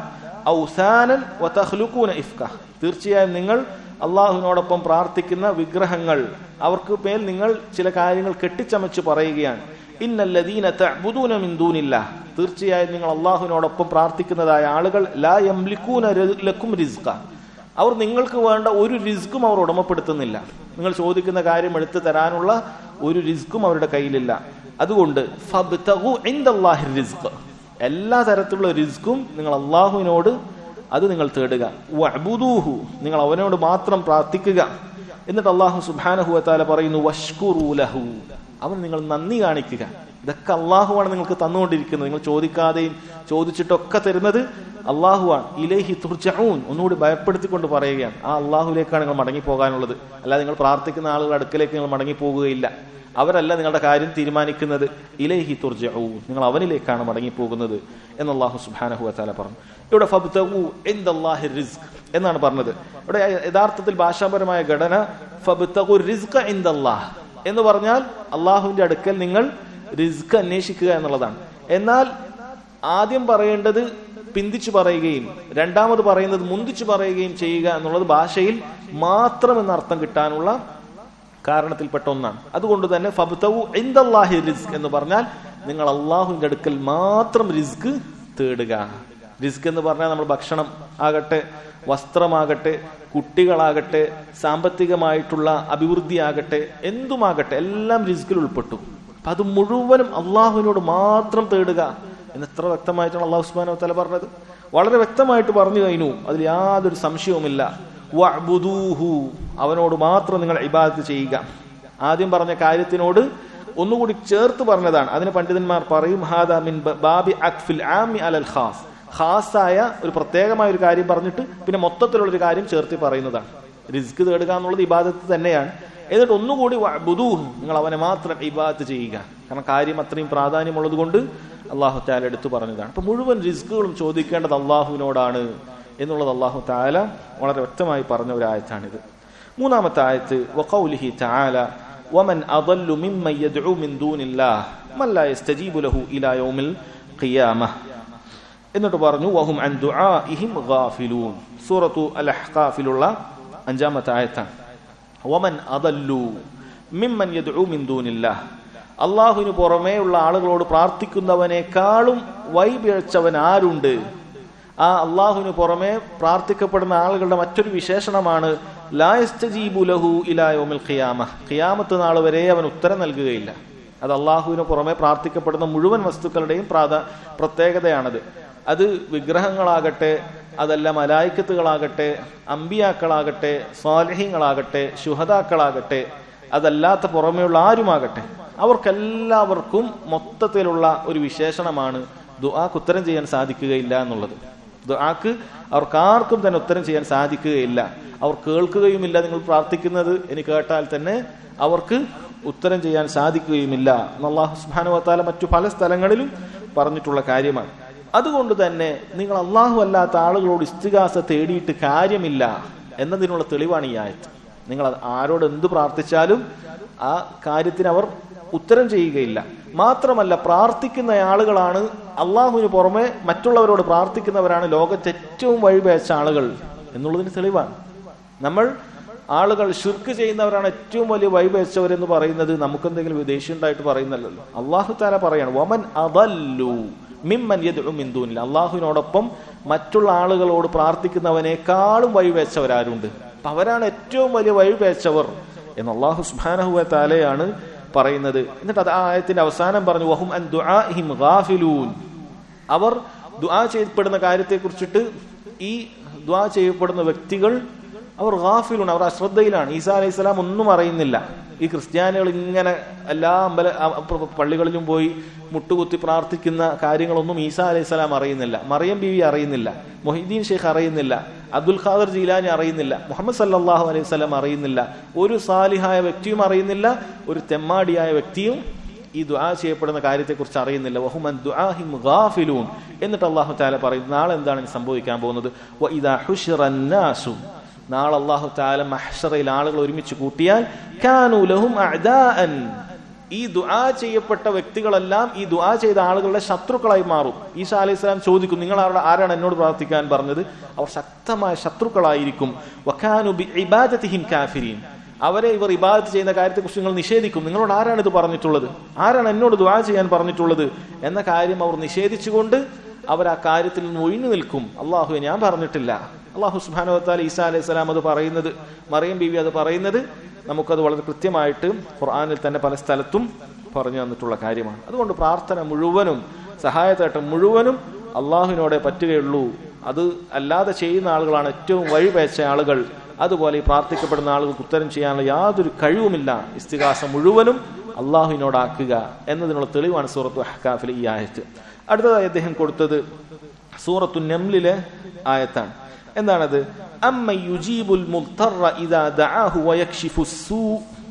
ഔസാനൻ വതഖ്ലുഖൂന ഇഫ്ക. തീർച്ചയായും നിങ്ങൾ അള്ളാഹുവിനോടൊപ്പം പ്രാർത്ഥിക്കുന്ന വിഗ്രഹങ്ങൾ, അവർക്ക് മേൽ നിങ്ങൾ ചില കാര്യങ്ങൾ കെട്ടിച്ചമച്ച് പറയുകയാണ്. ഇന്നല്ലദീന തഅബുദൂന മിൻ ദൂനില്ലാഹ്. തീർച്ചയായും നിങ്ങൾ അള്ളാഹുവിനോടൊപ്പം പ്രാർത്ഥിക്കുന്നതായ ആളുകൾ ലാ യംലികൂന ലക്കും റിസ്ഖ. അവർ നിങ്ങൾക്ക് വേണ്ട ഒരു റിസ്ക്കും അവർ ഉടമപ്പെടുത്തുന്നില്ല. നിങ്ങൾ ചോദിക്കുന്ന കാര്യം എടുത്തു തരാനുള്ള ഒരു റിസ്ക്കും അവരുടെ കയ്യിലില്ല. അതുകൊണ്ട് ഫബ്തഗു ഇൻദല്ലാഹി റിസ്ഖ്. എല്ലാ തരത്തിലുള്ള റിസ്ക്കും നിങ്ങൾ അള്ളാഹുവിനോട് അത് നിങ്ങൾ തേടുക. വഅബ്ദൂഹു. നിങ്ങൾ അവനോട് മാത്രം പ്രാർത്ഥിക്കുക. എന്നിട്ട് അള്ളാഹു സുബ്ഹാനഹു വ തആല പറയുന്നു വഷ്കുറൂ ലഹു. അവൻ നിങ്ങൾ നന്ദി കാണിക്കുക. ഇതൊക്കെ അള്ളാഹുവാണ് നിങ്ങൾക്ക് തന്നുകൊണ്ടിരിക്കുന്നത്. നിങ്ങൾ ചോദിക്കാതെയും ചോദിച്ചിട്ടൊക്കെ തരുന്നത് അള്ളാഹുവാണ്. ഇലൈഹി തുർജഊൻ. ഒന്നുകൂടി ഭയപ്പെടുത്തിക്കൊണ്ട് പറയുകയാണ്, ആ അള്ളാഹുലേക്കാണ് നിങ്ങൾ മടങ്ങിപ്പോകാനുള്ളത്. അല്ലാതെ നിങ്ങൾ പ്രാർത്ഥിക്കുന്ന ആളുകളുടെ അടുക്കലേക്ക് നിങ്ങൾ മടങ്ങിപ്പോകുകയില്ല. അവരല്ല നിങ്ങളുടെ കാര്യം തീരുമാനിക്കുന്നത്. ഇലൈഹി തുർജഊൻ. നിങ്ങൾ അവനിലേക്കാണ് മടങ്ങിപ്പോകുന്നത് എന്ന് അല്ലാഹു സുബ്ഹാനഹു വ തആല പറഞ്ഞു. ഇവിടെ ഫബ്തഗു ഇൻദല്ലാഹി റിസ്ഖ് എന്നാണ് പറഞ്ഞത്. ഇവിടെ യഥാർത്ഥത്തിൽ ഭാഷാപരമായ ഘടന ഫബ്തഗു റിസ്ഖ ഇൻദല്ലാഹ് എന്ന് പറഞ്ഞാൽ അള്ളാഹുവിന്റെ അടുക്കൽ നിങ്ങൾ റിസ്ക് അന്വേഷിക്കുക എന്നുള്ളതാണ്. എന്നാൽ ആദ്യം പറയേണ്ടത് പിന്തിച്ചു പറയുകയും രണ്ടാമത് പറയുന്നത് മുന്തിച്ചു പറയുകയും ചെയ്യുക എന്നുള്ളത് ഭാഷയിൽ മാത്രം എന്ന അർത്ഥം കിട്ടാനുള്ള കാരണത്തിൽപ്പെട്ട ഒന്നാണ്. അതുകൊണ്ട് തന്നെ ഫബ്തഗു ഇൻദല്ലാഹി റിസ്ക് എന്ന് പറഞ്ഞാൽ നിങ്ങൾ അള്ളാഹുവിന്റെ അടുക്കൽ മാത്രം റിസ്ക് തേടുക. റിസ്ക് എന്ന് പറഞ്ഞാൽ നമ്മൾ ഭക്ഷണം ആകട്ടെ, വസ്ത്രമാകട്ടെ, കുട്ടികളാകട്ടെ, സാമ്പത്തികമായിട്ടുള്ള അഭിവൃദ്ധിയാകട്ടെ, എന്തുമാകട്ടെ എല്ലാം റിസ്കിൽ ഉൾപ്പെട്ടു. അപ്പൊ അത് മുഴുവനും അള്ളാഹുവിനോട് മാത്രം തേടുക എന്ന് എത്ര വ്യക്തമായിട്ടാണ് അള്ളാഹു സുബ്ഹാനഹു വ തആല പറഞ്ഞത്. വളരെ വ്യക്തമായിട്ട് പറഞ്ഞു കഴിഞ്ഞു, അതിൽ യാതൊരു സംശയവുമില്ല. വഅബ്ദൂഹു. അവനോട് മാത്രം നിങ്ങൾ ഇബാദത്ത് ചെയ്യുക. ആദ്യം പറഞ്ഞ കാര്യത്തിനോട് ഒന്നുകൂടി ചേർത്ത് പറഞ്ഞതാണ്. അതിന് പണ്ഡിതന്മാർ പറയും ഹാദാ മിൻ ബാബി അഖ്ഫിൽ ആമി അലൽ ഖാസ്. ഖാസായ ഒരു പ്രത്യേകമായ ഒരു കാര്യം പറഞ്ഞിട്ട് പിന്നെ മൊത്തത്തിലുള്ള ഒരു കാര്യം ചേർത്ത് പറയുന്നതാണ്. റിസ്ക് തേടുക എന്നുള്ളത് ഇബാദത്ത് തന്നെയാണ്. എന്നിട്ട് ഒന്നുകൂടി വഅബ്ദൂഹു. നിങ്ങൾ അവനെ മാത്രം ഇബാദത്ത് ചെയ്യുക. കാരണം കാര്യം അത്രയും പ്രാധാന്യമുള്ളത് കൊണ്ട് അല്ലാഹു തആല എടുത്തു പറഞ്ഞതാണ്. അപ്പൊ മുഴുവൻ റിസ്കുകളും ചോദിക്കേണ്ടത് അള്ളാഹുവിനോടാണ് എന്നുള്ളത് അല്ലാഹു തആല വളരെ വ്യക്തമായി പറഞ്ഞ ഒരു ആയത്താണിത്. മൂന്നാമത്തെ ആയത്ത് വഖൗലിഹി തആല വമൻ അദല്ലു മിമ്മൻ യദ്ഉ മിൻ ദൂനില്ലാഹ് മൻ ലാ യസ്തജീബു ലഹു ഇലാ യൗമിൽ ഖിയാമഹ്. എന്നിട്ട് പറഞ്ഞു വഹും അൻ ദുആഇഹിം ഗാഫിലൂൻ. സൂറത്തു അൽ അഹ്ഖാഫിലുള്ള 5-ാമത്തെ ആയത്താണ്. വമൻ അദല്ലു മിമ്മൻ യദ്ഉ മിൻ ദൂനില്ലാഹ്. അള്ളാഹുവിന് പുറമേയുള്ള ആളുകളോട് പ്രാർത്ഥിക്കുന്നവനേക്കാളും വഴിപിഴച്ചവൻ ആരുണ്ട്? ആ അള്ളാഹുവിന് പുറമെ പ്രാർത്ഥിക്കപ്പെടുന്ന ആളുകളുടെ മറ്റൊരു വിശേഷണമാണ് ലാ യസ്തജീബു ലഹു ഇലാ യൗമിൽ ഖിയാമഹ്. ഖിയാമത്ത് നാൾ വരെ അവൻ ഉത്തരം നൽകുകയില്ല. അത് അള്ളാഹുവിന് പുറമെ പ്രാർത്ഥിക്കപ്പെടുന്ന മുഴുവൻ വസ്തുക്കളുടെയും പ്രത്യേകതയാണത്. അത് വിഗ്രഹങ്ങളാകട്ടെ, അതല്ല മലായിക്കത്തുകളാകട്ടെ, അമ്പിയാക്കളാകട്ടെ, സ്വാലിഹീങ്ങളാകട്ടെ, ശുഹദാക്കളാകട്ടെ, അതല്ലാത്ത പുറമെയുള്ള ആരുമാകട്ടെ, അവർക്കെല്ലാവർക്കും മൊത്തത്തിലുള്ള ഒരു വിശേഷണമാണ് ദുആക്ക് ഉത്തരം ചെയ്യാൻ സാധിക്കുകയില്ല എന്നുള്ളത്. ദുആക്ക് അവർക്കാർക്കും തന്നെ ഉത്തരം ചെയ്യാൻ സാധിക്കുകയില്ല. അവർ കേൾക്കുകയുമില്ല. നിങ്ങൾ പ്രാർത്ഥിക്കുന്നത് ഇനി കേട്ടാൽ തന്നെ അവർക്ക് ഉത്തരം ചെയ്യാൻ സാധിക്കുകയുമില്ല എന്ന് അല്ലാഹു സുബ്ഹാനഹു വ തആല മറ്റു പല സ്ഥലങ്ങളിലും പറഞ്ഞിട്ടുള്ള കാര്യമാണ്. അതുകൊണ്ട് തന്നെ നിങ്ങൾ അള്ളാഹു അല്ലാത്ത ആളുകളോട് ഇസ്തിഗാസ തേടിയിട്ട് കാര്യമില്ല എന്നതിനുള്ള തെളിവാണ് ഈ ആയത്ത്. നിങ്ങൾ ആരോട് എന്ത് പ്രാർത്ഥിച്ചാലും ആ കാര്യത്തിന് അവർ ഉത്തരം ചെയ്യുകയില്ല. മാത്രമല്ല പ്രാർത്ഥിക്കുന്ന ആളുകളാണ് അള്ളാഹുവിന് പുറമെ മറ്റുള്ളവരോട് പ്രാർത്ഥിക്കുന്നവരാണ് ലോകത്തെ ഏറ്റവും വഴിപേച്ച ആളുകൾ എന്നുള്ളതിന് തെളിവാണ്. നമ്മൾ ആളുകൾ ശിർക്ക് ചെയ്യുന്നവരാണ് ഏറ്റവും വലിയ വഴിപേച്ചവരെന്ന് പറയുന്നത് നമുക്കെന്തെങ്കിലും ദേഷ്യമുണ്ടായിട്ട് പറയുന്നല്ലോ. അള്ളാഹു തആല പറയാണ് വമൻ അദല്ലു മിമ്മൻ യദ്ഉ മിൻ ദൂനില്ലാഹ്. അള്ളാഹുവിനോടൊപ്പം മറ്റുള്ള ആളുകളോട് പ്രാർത്ഥിക്കുന്നവനേക്കാളും വഴിപേച്ചവരാരുണ്ട്? അപ്പൊ അവരാണ് ഏറ്റവും വലിയ വഴിപേച്ചവർ എന്ന് അല്ലാഹു സുബ്ഹാനഹു വ തആലയാണ് പറയുന്നത്. എന്നിട്ട് അത് ആ ആയത്തിന്റെ അവസാനം പറഞ്ഞു വഹും അൻ ദുആഇഹിം ഗാഫിലൂൻ, അവർ ദുആ ചെയ്യപ്പെടുന്ന കാര്യത്തെ കുറിച്ചിട്ട് ഈ ദുആ ചെയ്യപ്പെടുന്ന വ്യക്തികൾ അവർ ഗാഫിലൂൻ, അവർ അശ്രദ്ധയിലാണ്. ഈസാ അലൈഹിസ്സലാം ഒന്നും അറിയുന്നില്ല. ഈ ക്രിസ്ത്യാനികൾ ഇങ്ങനെ എല്ലാ പള്ളികളിലും പോയി മുട്ടുകുത്തി പ്രാർത്ഥിക്കുന്ന കാര്യങ്ങളൊന്നും ഈസാ അലൈഹിസ്സലാം അറിയുന്നില്ല, മറിയം ബീവി അറിയുന്നില്ല, മൊഹീദ്ദീൻ ഷെയ്ഖ് അറിയുന്നില്ല, അബ്ദുൽ ഖാദർ ജീലാനി അറിയുന്നില്ല, മുഹമ്മദ് സല്ലല്ലാഹു അലൈഹി വസല്ലം അറിയുന്നില്ല, ഒരു സാലിഹായ വ്യക്തിയും അറിയുന്നില്ല, ഒരു തെമ്മാടിയായ വ്യക്തിയും ഈ ദുആ ചെയ്യപ്പെടുന്ന കാര്യത്തെക്കുറിച്ച് അറിയുന്നില്ല. വഹും അൻ ദുആഹിം ഗാഫിലൂൻ. എന്നിട്ട് അല്ലാഹു തആല പറയുന്നു നാളെ എന്താണ് സംഭവിക്കാൻ പോകുന്നത്? വഇദാ ഹുശിറന്നാസു, നാളെ അല്ലാഹു തആല മഹ്ശറയിൽ ആളുകൾ ഒരുമിച്ച് കൂട്ടിയാൽ കാനൂ ലഹും അഅദാഅൻ, ഈ ദുആ ചെയ്യപ്പെട്ട വ്യക്തികളെല്ലാം ഈ ദുആ ചെയ്ത ആളുകളുടെ ശത്രുക്കളായി മാറും. ഈസാ അലൈഹിസ്സലാം ചോദിക്കും, നിങ്ങൾ ആരാണ് എന്നോട് പ്രാർത്ഥിക്കാൻ പറഞ്ഞത്? അവർ ശക്തമായ ശത്രുക്കളായിരിക്കും. വകാനൂ ബിഇബാദതിഹിം കാഫിരീൻ, അവരെ ഇവർ ഇബാദത്ത് ചെയ്യുന്ന കാര്യത്തെക്കുറിച്ച് നിങ്ങൾ നിഷേധിക്കും. നിങ്ങളോട് ആരാണ് ഇത് പറഞ്ഞിട്ടുള്ളത്? ആരാണ് എന്നോട് ദുആ ചെയ്യാൻ പറഞ്ഞിട്ടുള്ളത് എന്ന കാര്യം അവർ നിഷേധിച്ചുകൊണ്ട് അവർ ആ കാര്യത്തിൽ നിന്ന് ഒഴിഞ്ഞു നിൽക്കും. അള്ളാഹുവെ ഞാൻ പറഞ്ഞിട്ടില്ല. അള്ളാഹു സുബ്ഹാനഹു വ തആല ഈസാ അലൈഹിസ്സലാം അത് പറയുന്നത്, മറിയം ബീവി അത് പറയുന്നത് നമുക്കത് വളരെ കൃത്യമായിട്ട് ഖുർആനിൽ തന്നെ പല സ്ഥലത്തും പറഞ്ഞു തന്നിട്ടുള്ള കാര്യമാണ്. അതുകൊണ്ട് പ്രാർത്ഥന മുഴുവനും സഹായത്തേട്ടം മുഴുവനും അള്ളാഹുവിനോടെ പറ്റുകയുള്ളൂ. അത് അല്ലാതെ ചെയ്യുന്ന ആളുകളാണ് ഏറ്റവും വഴിപേച്ച ആളുകൾ. അതുപോലെ ഈ പ്രാർത്ഥിക്കപ്പെടുന്ന ആളുകൾക്ക് ഉത്തരം ചെയ്യാനുള്ള യാതൊരു കഴിവുമില്ല. ഇസ്തിഗാസ മുഴുവനും അള്ളാഹുവിനോടാക്കുക എന്നതിനുള്ള തെളിവാണ് സൂറത്തു അഹ്കാഫിലെ ഈ ആയത്ത്. അടുത്തതായി അദ്ദേഹം കൊടുത്തത് സൂറത്തു നംലിലെ ആയത്താണ്. എന്താണത്? അമ്മ യുജീബുൽ മുൽത്തറ ഇദാ ദഅാഹു വയക്ഷിഫു സൂ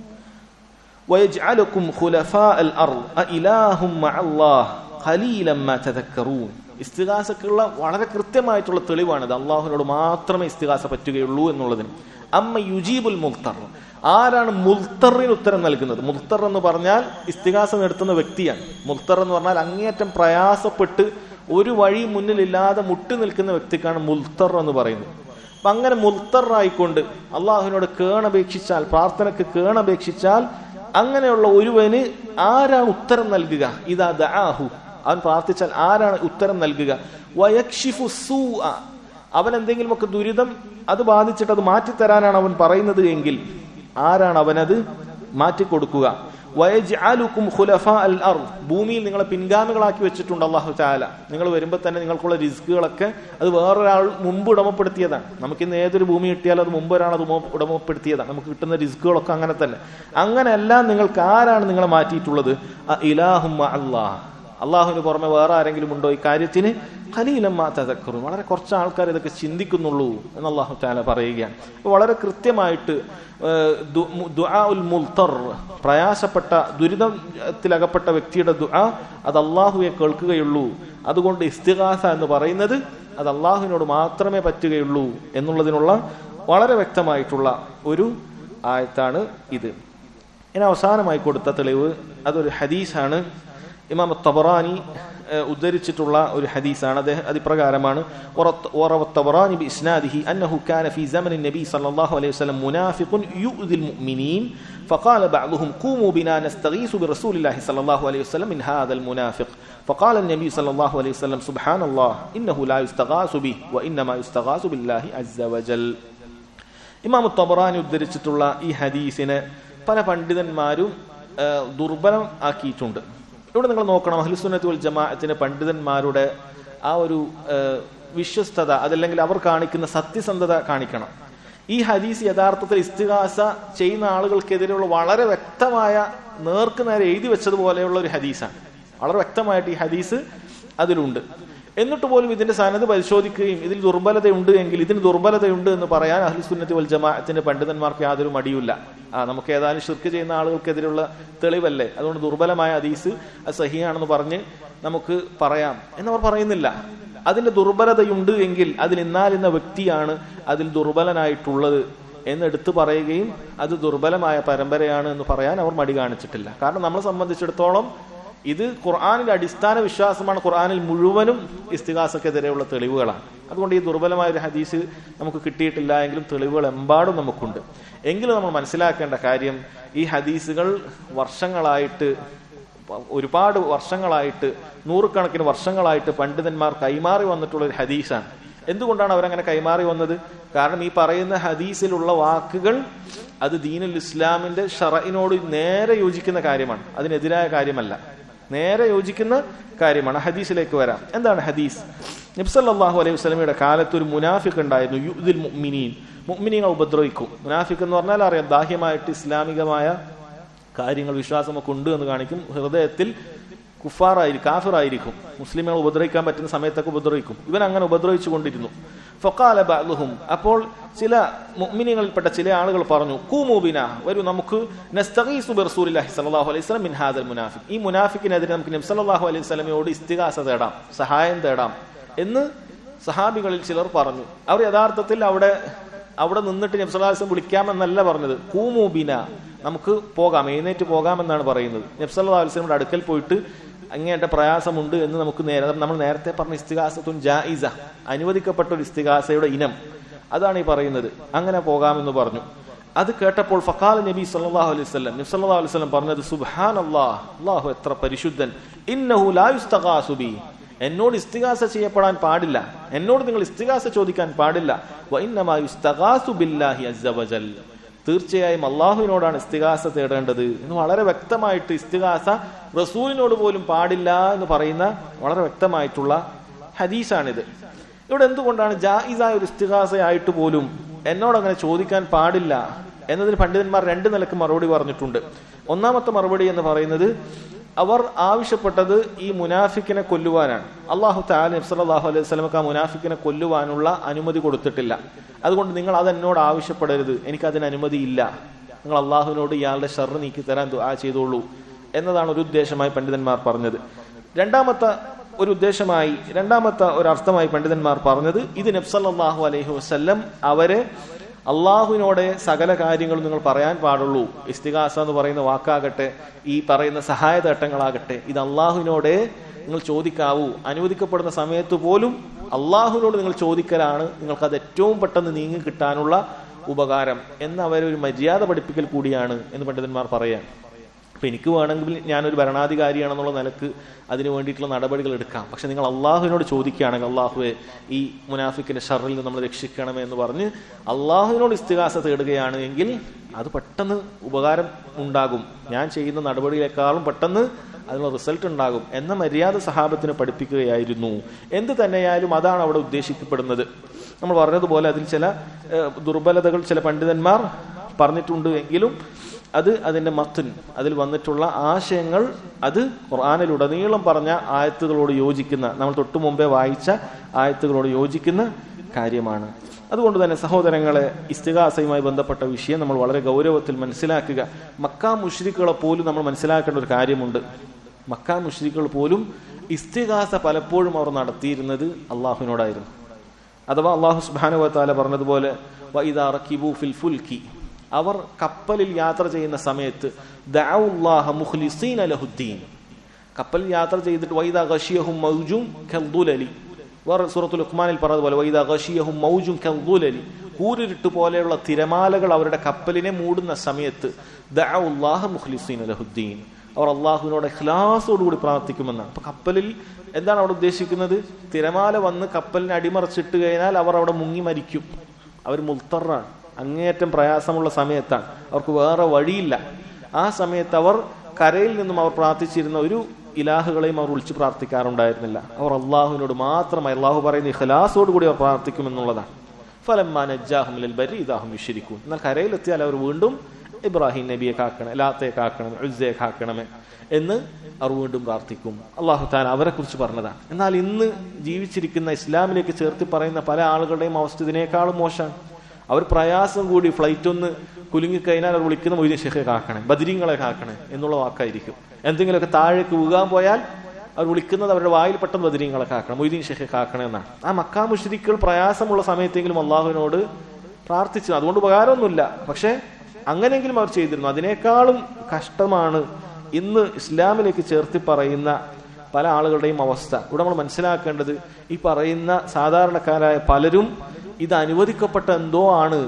വയജ്അലുകും ഖുലഫാഅൽ അർദ് അഇലാഹും മഅല്ലാഹ് ഖലീലൻ മാ തദക്കറൂൻ. ഇസ്തിഗാസക്കുള്ള വളരെ കൃത്യമായിട്ടുള്ള തെളിവാണിത്. അള്ളാഹുവിനോട് മാത്രമേ ഇസ്തിഗാസ പറ്റുകയുള്ളൂ എന്നുള്ളതിന്. അമ്മ യുജീബുൽ മുൽത്തർ, ആരാണ് മുൽത്തറിന് ഉത്തരം നൽകുന്നത്? മുൽത്തർ എന്ന് പറഞ്ഞാൽ ഇസ്തിഗാസ നടത്തുന്ന വ്യക്തിയാണ്. മുൽത്തർ എന്ന് പറഞ്ഞാൽ അങ്ങേയറ്റം പ്രയാസപ്പെട്ട് ഒരു വഴി മുന്നിലില്ലാതെ മുട്ടി നിൽക്കുന്ന വ്യക്തിക്കാണ് മുൽത്തർ എന്ന് പറയുന്നത്. അപ്പൊ അങ്ങനെ മുൽത്തറായിക്കൊണ്ട് അള്ളാഹുവിനോട് കേണപേക്ഷിച്ചാൽ, പ്രാർത്ഥനക്ക് കേണപേക്ഷിച്ചാൽ, അങ്ങനെയുള്ള ഒരുവന് ആരാണ് ഉത്തരം നൽകുക? ഇദാ ദഅാഹു, അവൻ പ്രാർത്ഥിച്ചാൽ ആരാണ് ഉത്തരം നൽകുക? വയക്ഷിഫു സൂഅ, അവൻ എന്തെങ്കിലുമൊക്കെ ദുരിതം അത് ബാധിച്ചിട്ട് അത് മാറ്റിത്തരാനാണ് അവൻ പറയുന്നത് എങ്കിൽ ആരാണ് അവനത് മാറ്റിക്കൊടുക്കുക? വയജ്അലുകും ഖുലഫാഅൽ അർദ്, ഭൂമിയിൽ നിങ്ങളെ പിൻഗാമികളാക്കി വെച്ചിട്ടുണ്ട് അല്ലാഹു തആല. നിങ്ങൾ വരുമ്പോൾ തന്നെ നിങ്ങൾക്കുള്ള റിസ്കുകളൊക്കെ അത് വേറൊരാൾ മുമ്പ് ഉടമപ്പെടുത്തിയതാണ്. നമുക്കിന്ന് ഏതൊരു ഭൂമി കിട്ടിയാലും അത് മുമ്പ് ഒരാൾ അത് ഉടമപ്പെടുത്തിയതാണ്. നമുക്ക് കിട്ടുന്ന റിസ്കുകളൊക്കെ അങ്ങനെ തന്നെ. അങ്ങനെയെല്ലാം നിങ്ങൾക്ക് ആരാണ് നിങ്ങളെ മാറ്റിയിട്ടുള്ളത്? ഇലാഹും മഅല്ലാഹ്, അള്ളാഹുവിന് പുറമെ വേറെ ആരെങ്കിലും ഉണ്ടോ ഈ കാര്യത്തിന്? ഖലീലൻ മാ തദക്കറൂൻ, വളരെ കുറച്ച് ആൾക്കാർ ഇതൊക്കെ ചിന്തിക്കുന്നുള്ളൂ എന്ന് അല്ലാഹു തആല പറയുകയാണ്. അപ്പോൾ വളരെ കൃത്യമായിട്ട് ദുആഉൽ മുൽത്തർ, പ്രയാസപ്പെട്ട ദുരിതത്തിലകപ്പെട്ട വ്യക്തിയുടെ ദുആ അത് അള്ളാഹുവെ കേൾക്കുകയുള്ളൂ. അതുകൊണ്ട് ഇസ്തിഗാസ എന്ന് പറയുന്നത് അത് അള്ളാഹുവിനോട് മാത്രമേ പറ്റുകയുള്ളൂ എന്നുള്ളതിനുള്ള വളരെ വ്യക്തമായിട്ടുള്ള ഒരു ആയത്താണ് ഇത്. ഇനി അവസാനമായി കൊടുത്ത തെളിവ് അതൊരു ഹദീസാണ്. ഇമാം തബറാനി ഉദ്ധരിച്ചിട്ടുള്ള ഒരു ഹദീസാണ്. അത് ഇപ്രകാരമാണ്: തബറാനി ബിഇസ്നാദിഹി അന്നഹു കാന ഫീ സമനി നബി സല്ലല്ലാഹു അലൈഹി വസല്ലം മുനാഫിഖുൻ യുഅ്ദിൽ മുഅ്മിനീൻ فقال بعضهم قوموا بنا نستغيث برسول الله صلى الله عليه وسلم من هذا المنافق فقال النبي صلى الله عليه وسلم سبحان الله إنه لا يستغاث به وإنما يستغاث بالله عز وجل. ഇമാം തബറാനി ഉദ്ധരിച്ചിട്ടുള്ള ഈ ഹദീസിനെ പല പണ്ഡിതന്മാരും ദുർബലം ആക്കിയിട്ടുണ്ട്. ഇവിടെ നിങ്ങൾ നോക്കണം, അഹ്ലുസുന്നത്ത് വൽ ജമാഅത്തിന്റെ പണ്ഡിതന്മാരുടെ ആ ഒരു വിശ്വസ്തത, അതല്ലെങ്കിൽ അവർ കാണിക്കുന്ന സത്യസന്ധത കാണിക്കണം. ഈ ഹദീസ് യഥാർത്ഥത്തിൽ ഇസ്തിഗാസ ചെയ്യുന്ന ആളുകൾക്കെതിരെയുള്ള വളരെ വ്യക്തമായ നേർക്ക് നേരെ എഴുതി വെച്ചതുപോലെയുള്ള ഒരു ഹദീസാണ്. വളരെ വ്യക്തമായിട്ട് ഈ ഹദീസ് അതിലുണ്ട്. എന്നിട്ട് പോലും ഇതിന്റെ സനദ് പരിശോധിക്കുകയും ഇതിൽ ദുർബലതയുണ്ട് എങ്കിൽ ഇതിന് ദുർബലതയുണ്ട് എന്ന് പറയാൻ അഹ്ലുസുന്നത്ത് വൽ ജമാഅത്തിന്റെ പണ്ഡിതന്മാർക്ക് യാതൊരു മടിയുമില്ല. നമുക്ക് ഏതായാലും ശിർക്ക് ചെയ്യുന്ന ആളുകൾക്കെതിരെയുള്ള തെളിവല്ലേ, അതുകൊണ്ട് ദുർബലമായ ഹദീസ് അത് സഹിയാണെന്ന് പറഞ്ഞ് നമുക്ക് പറയാം എന്നവർ പറയുന്നില്ല. അതിന്റെ ദുർബലതയുണ്ട് എങ്കിൽ അതിൽ ഇന്നാലിന്ന വ്യക്തിയാണ് അതിൽ ദുർബലനായിട്ടുള്ളത് എന്നെടുത്ത് പറയുകയും അത് ദുർബലമായ പരമ്പരയാണ് എന്ന് പറയാൻ അവർ മടി കാണിച്ചിട്ടില്ല. കാരണം നമ്മളെ സംബന്ധിച്ചിടത്തോളം ഇത് ഖുർആനിന്റെ അടിസ്ഥാന വിശ്വാസമാണ്. ഖുർആനിൽ മുഴുവനും ഇസ്തിഗാസക്കെതിരെയുള്ള തെളിവുകളാണ്. അതുകൊണ്ട് ഈ ദുർബലമായ ഒരു ഹദീസ് നമുക്ക് കിട്ടിയിട്ടില്ല എങ്കിലും തെളിവുകൾ എമ്പാടും നമുക്കുണ്ട്. എങ്കിലും നമ്മൾ മനസ്സിലാക്കേണ്ട കാര്യം, ഈ ഹദീസുകൾ വർഷങ്ങളായിട്ട്, ഒരുപാട് വർഷങ്ങളായിട്ട്, നൂറുകണക്കിന് വർഷങ്ങളായിട്ട് പണ്ഡിതന്മാർ കൈമാറി വന്നിട്ടുള്ള ഒരു ഹദീസാണ്. എന്തുകൊണ്ടാണ് അവരങ്ങനെ കൈമാറി വന്നത്? കാരണം ഈ പറയുന്ന ഹദീസിലുള്ള വാക്കുകൾ അത് ദീനുൽ ഇസ്ലാമിന്റെ ഷറഇനോട് നേരെ യോജിക്കുന്ന കാര്യമാണ്, അതിനെതിരായ കാര്യമല്ല, നേരെ യോജിക്കുന്ന കാര്യമാണ്. ഹദീസിലേക്ക് വരാം. എന്താണ് ഹദീസ്? നബി സല്ലല്ലാഹു അലൈഹി വസല്ലമയുടെ കാലത്ത് ഒരു മുനാഫിഖ് ഉണ്ടായിരുന്നു. യുദിൽ മുഅ്മിനീൻ, മുഅ്മിനീങ്ങളെ ഉപദ്രവിക്കും. മുനാഫിഖ് എന്ന് പറഞ്ഞാൽ അറിയാം, ബാഹ്യമായിട്ട് ഇസ്ലാമികമായ കാര്യങ്ങൾ വിശ്വാസമൊക്കെ ഉണ്ട് എന്ന് കാണിക്കും, ഹൃദയത്തിൽ കാഫിറായിരിക്കും, മുസ്ലിമുകൾ ഉപദ്രവിക്കാൻ പറ്റുന്ന സമയത്തൊക്കെ ഉപദ്രവിക്കും. ഇവൻ അങ്ങനെ ഉപദ്രവിച്ചു കൊണ്ടിരുന്നു. ഫഖാല ബഅ്ദുഹും, അപ്പോൾ ചില മുഅ്മിനീങ്ങളിൽപ്പെട്ട ചില ആളുകൾ പറഞ്ഞു, ഖൂമൂ ബിനാ, വരൂ നമുക്ക് നസ്തഗീസു ബിറസൂലില്ലാഹി സ്വല്ലല്ലാഹു അലൈഹി വസല്ലം മിൻ ഹാദൽ മുനാഫിഖ്, ഈ മുനാഫിക്കിനെതിരെ നമുക്ക് നബി സല്ലല്ലാഹു അലൈഹി വസല്ലമയോട് ഇസ്തിഗാസ തേടാം, സഹായം തേടാം എന്ന് സഹാബികളിൽ ചിലർ പറഞ്ഞു. അവർ യഥാർത്ഥത്തിൽ അവിടെ നിന്നിട്ട് നബി സല്ലല്ലാഹു അലൈഹി വസല്ലം വിളിക്കാമെന്നല്ല പറഞ്ഞത്, ഖൂമൂ ബിനാ, നമുക്ക് പോകാം, എഴുന്നേറ്റ് പോകാമെന്നാണ് പറയുന്നത്. നബി സല്ലല്ലാഹു അലൈഹി വസല്ലമയുടെ അടുക്കൽ പോയിട്ട് അങ്ങേറ്റ പ്രയാസമുണ്ട് എന്ന് നമുക്ക് നമ്മൾ നേരത്തെ പറഞ്ഞ ഇസ്തിഗാസത്തുൻ ജായിസ, അനുവദിക്കപ്പെട്ട ഒരു ഇസ്തിഗാസയുടെ ഇനം, അതാണ് ഈ പറയുന്നത്. അങ്ങനെ പോകാമെന്ന് പറഞ്ഞു. അത് കേട്ടപ്പോൾ ഫഖാല നബി സല്ലല്ലാഹു അലൈഹി വസല്ലം, നബി സല്ലല്ലാഹു അലൈഹി വസല്ലം പറഞ്ഞത്, സുബ്ഹാനല്ലാഹ്, അല്ലാഹു എത്ര പരിശുദ്ധൻ, ഇന്നഹു ലാ യുസ്തഗാസു ബി, എന്നോട് ഇസ്തിഗാസ ചെയ്യപ്പെടാൻ പാടില്ല, എന്നോട് നിങ്ങൾ ഇസ്തിഗാസ ചോദിക്കാൻ പാടില്ല. വ ഇന്നമാ യുസ്തഗാസു ബില്ലാഹി അസ്സ വജൽ, തീർച്ചയായും അള്ളാഹുവിനോടാണ് ഇസ്തിഗാസ തേടേണ്ടത് എന്ന് വളരെ വ്യക്തമായിട്ട്, ഇസ്തിഗാസ റസൂലിനോട് പോലും പാടില്ല എന്ന് പറയുന്ന വളരെ വ്യക്തമായിട്ടുള്ള ഹദീസാണിത്. ഇവിടെ എന്തുകൊണ്ടാണ് ജായിസായ ഒരു ഇസ്തിഗാസയായിട്ട് പോലും എന്നോട് അങ്ങനെ ചോദിക്കാൻ പാടില്ല എന്നതിന് പണ്ഡിതന്മാർ രണ്ട് നിലക്ക് മറുപടി പറഞ്ഞിട്ടുണ്ട്. ഒന്നാമത്തെ മറുപടി എന്ന് പറയുന്നത്, അവർ ആവശ്യപ്പെട്ടത് ഈ മുനാഫിക്കിനെ കൊല്ലുവാനാണ്. അല്ലാഹു തആല നബി സല്ലല്ലാഹു അലൈഹി വസല്ലമക്ക് ആ മുനാഫിക്കിനെ കൊല്ലുവാനുള്ള അനുമതി കൊടുത്തിട്ടില്ല. അതുകൊണ്ട് നിങ്ങൾ അതെന്നോട് ആവശ്യപ്പെടരുത്, എനിക്കതിന് അനുമതിയില്ല, നിങ്ങൾ അള്ളാഹുവിനോട് ഇയാളുടെ ഷർറ് നീക്കി തരാൻ ദുആ ചെയ്തോളൂ എന്നതാണ് ഒരു ഉദ്ദേശമായി പണ്ഡിതന്മാർ പറഞ്ഞത്. രണ്ടാമത്തെ ഒരു അർത്ഥമായി പണ്ഡിതന്മാർ പറഞ്ഞത്, ഇത് നബി സല്ലല്ലാഹു അലൈഹി വസല്ലം അവരെ അള്ളാഹുവിനോടെ സകല കാര്യങ്ങളും നിങ്ങൾ പറയാൻ പാടുള്ളൂ, ഇസ്തിഗാസ എന്ന് പറയുന്ന വാക്കാകട്ടെ, ഈ പറയുന്ന സഹായതേട്ടങ്ങളാകട്ടെ, ഇത് അള്ളാഹുവിനോടെ നിങ്ങൾ ചോദിക്കാവൂ, അനുവദിക്കപ്പെടുന്ന സമയത്ത് പോലും അള്ളാഹുവിനോട് നിങ്ങൾ ചോദിക്കലാണ് നിങ്ങൾക്കത് ഏറ്റവും പെട്ടെന്ന് നീങ്ങി കിട്ടാനുള്ള ഉപകാരം എന്ന് അവരൊരു മര്യാദ പഠിപ്പിക്കൽ കൂടിയാണ് എന്ന് പണ്ഡിതന്മാർ പറയാൻ. അപ്പൊ എനിക്ക് വേണമെങ്കിൽ ഞാനൊരു ഭരണാധികാരിയാണെന്നുള്ള നിലക്ക് അതിനു വേണ്ടിയിട്ടുള്ള നടപടികൾ എടുക്കാം. പക്ഷെ നിങ്ങൾ അള്ളാഹുവിനോട് ചോദിക്കുകയാണെങ്കിൽ, അള്ളാഹുവെ ഈ മുനാഫിക്കിന്റെ ഷർറിൽ നിന്ന് നമ്മൾ രക്ഷിക്കണമേ എന്ന് പറഞ്ഞ് അള്ളാഹുവിനോട് ഇസ്തിഗാസ തേടുകയാണ് എങ്കിൽ അത് പെട്ടെന്ന് ഉപകാരം ഉണ്ടാകും, ഞാൻ ചെയ്യുന്ന നടപടിയേക്കാളും പെട്ടെന്ന് അതിനുള്ള റിസൾട്ട് ഉണ്ടാകും എന്ന മര്യാദ സഹാബത്തിന് പഠിപ്പിക്കുകയായിരുന്നു. എന്ത് തന്നെയായാലും അതാണ് അവിടെ ഉദ്ദേശിക്കപ്പെടുന്നത്. നമ്മൾ പറഞ്ഞതുപോലെ അതിൽ ചില ദുർബലതകൾ ചില പണ്ഡിതന്മാർ പറഞ്ഞിട്ടുണ്ട് എങ്കിലും അതിന്റെ മത്ൻ, അതിൽ വന്നിട്ടുള്ള ആശയങ്ങൾ അത് ഖുർആനിലുടനീളം പറഞ്ഞ ആയത്തുകളോട് യോജിക്കുന്ന, നമ്മൾ തൊട്ടു മുമ്പേ വായിച്ച ആയത്തുകളോട് യോജിക്കുന്ന കാര്യമാണ്. അതുകൊണ്ട് തന്നെ സഹോദരങ്ങളെ, ഇസ്തിഗാസയുമായി ബന്ധപ്പെട്ട വിഷയം നമ്മൾ വളരെ ഗൗരവത്തിൽ മനസ്സിലാക്കുക. മക്കാ മുശ്രിക്കുകളെ പോലും നമ്മൾ മനസ്സിലാക്കേണ്ട ഒരു കാര്യമുണ്ട്. മക്കാ മുശ്രിക്കുകൾ പോലും ഇസ്തിഗാസ പലപ്പോഴും അവർ നടത്തിയിരുന്നത് അള്ളാഹുവിനോടായിരുന്നു. അഥവാ അള്ളാഹു സുബ്ഹാനഹു വ തആല പറഞ്ഞതുപോലെ, വഇദാ റകിബൂ ഫിൽ ഫുൽകി, അവർ കപ്പലിൽ യാത്ര ചെയ്യുന്ന സമയത്ത് ദഅഉല്ലാഹ മുഖ്ലിസീന ലഹുദ്ദീൻ, കപ്പലിൽ യാത്ര ചെയ്തിട്ട് വഇദാ ഗശിയഹും മൗജുൻ കൽദുലലി, സൂറത്തുൽ ലുഖ്മാനിൽ പറഞ്ഞതുപോലെ വഇദാ ഗശിയഹും മൗജുൻ കൽദുലലി, കൂരിരുട്ട് പോലെയുള്ള തിരമാലകൾ അവരുടെ കപ്പലിനെ മൂടുന്ന സമയത്ത് ദഅഉല്ലാഹ മുഖ്ലിസീന ലഹുദ്ദീൻ, അവർ അള്ളാഹുവിനോട് ഇഖ്ലാസോടുകൂടി പ്രാർത്ഥിക്കുമെന്നാണ്. അപ്പൊ കപ്പലിൽ എന്താണ് അവിടെ ഉദ്ദേശിക്കുന്നത്? തിരമാല വന്ന് കപ്പലിനെ അടിമറിച്ചിട്ട് കഴിഞ്ഞാൽ അവർ അവിടെ മുങ്ങി മരിക്കും. അവർ മുൽത്തറാണ്, അങ്ങേയറ്റം പ്രയാസമുള്ള സമയത്താണ്, അവർക്ക് വേറെ വഴിയില്ല. ആ സമയത്ത് അവർ കരയിൽ നിന്നും അവർ പ്രാർത്ഥിച്ചിരുന്ന ഒരു ഇലാഹുകളെയും അവർ വിളിച്ച് പ്രാർത്ഥിക്കാറുണ്ടായിരുന്നില്ല. അവർ അള്ളാഹുവിനോട് മാത്രമായി, അള്ളാഹു പറയുന്ന ഇഖ്ലാസോട് കൂടി അവർ പ്രാർത്ഥിക്കുമെന്നുള്ളതാണ്. ഫലമ്മാ നജ്ജാഹും ഇലൽ ബരി ഇദാ ഹും യുശ്രികൂൻ, എന്നാൽ കരയിലെത്തിയാൽ അവർ വീണ്ടും ഇബ്രാഹിം നബിയെ കാക്കണേ, ലാത്തയെ കാക്കണമേ, ഉസ്സയെ കാക്കണമേ എന്ന് അവർ വീണ്ടും പ്രാർത്ഥിക്കും. അള്ളാഹു തആല അവരെ കുറിച്ച് പറഞ്ഞതാണ്. എന്നാൽ ഇന്ന് ജീവിച്ചിരിക്കുന്ന ഇസ്ലാമിലേക്ക് ചേർത്തി പറയുന്ന പല ആളുകളുടെയും അവസ്ഥ ഇതിനേക്കാളും മോശമാണ്. അവർ പ്രയാസം കൂടി ഫ്ലൈറ്റ് ഒന്ന് കുലുങ്ങിക്കഴിഞ്ഞാൽ അവർ വിളിക്കുന്ന മൊയ്തീൻ ഷെയ്ഖെ കാക്കണേ, ബദരീങ്ങളെ കാക്കണേ എന്നുള്ള വാക്കായിരിക്കും. എന്തെങ്കിലുമൊക്കെ താഴേക്ക് വീകാൻ പോയാൽ അവർ വിളിക്കുന്നത് അവരുടെ വായിൽ പെട്ടെന്ന് ബദരീങ്ങളെ കാക്കണം, മൊയ്തീൻ ഷെയ്ഖെ കാക്കണേ എന്നാണ്. ആ മക്കാ മുശ്രിക്കുകൾ പ്രയാസമുള്ള സമയത്തെങ്കിലും അള്ളാഹുവിനോട് പ്രാർത്ഥിച്ചു, അതുകൊണ്ട് ഉപകാരമൊന്നുമില്ല. പക്ഷെ അങ്ങനെയെങ്കിലും അവർ ചെയ്തിരുന്നു. അതിനേക്കാളും കഷ്ടമാണ് ഇന്ന് ഇസ്ലാമിലേക്ക് ചേർത്തി പറയുന്ന പല ആളുകളുടെയും അവസ്ഥ. ഇവിടെ നമ്മൾ മനസ്സിലാക്കേണ്ടത്, ഈ പറയുന്ന സാധാരണക്കാരായ പലരും ഇത് അനുവദിക്കപ്പെട്ട എന്തോ ആണ്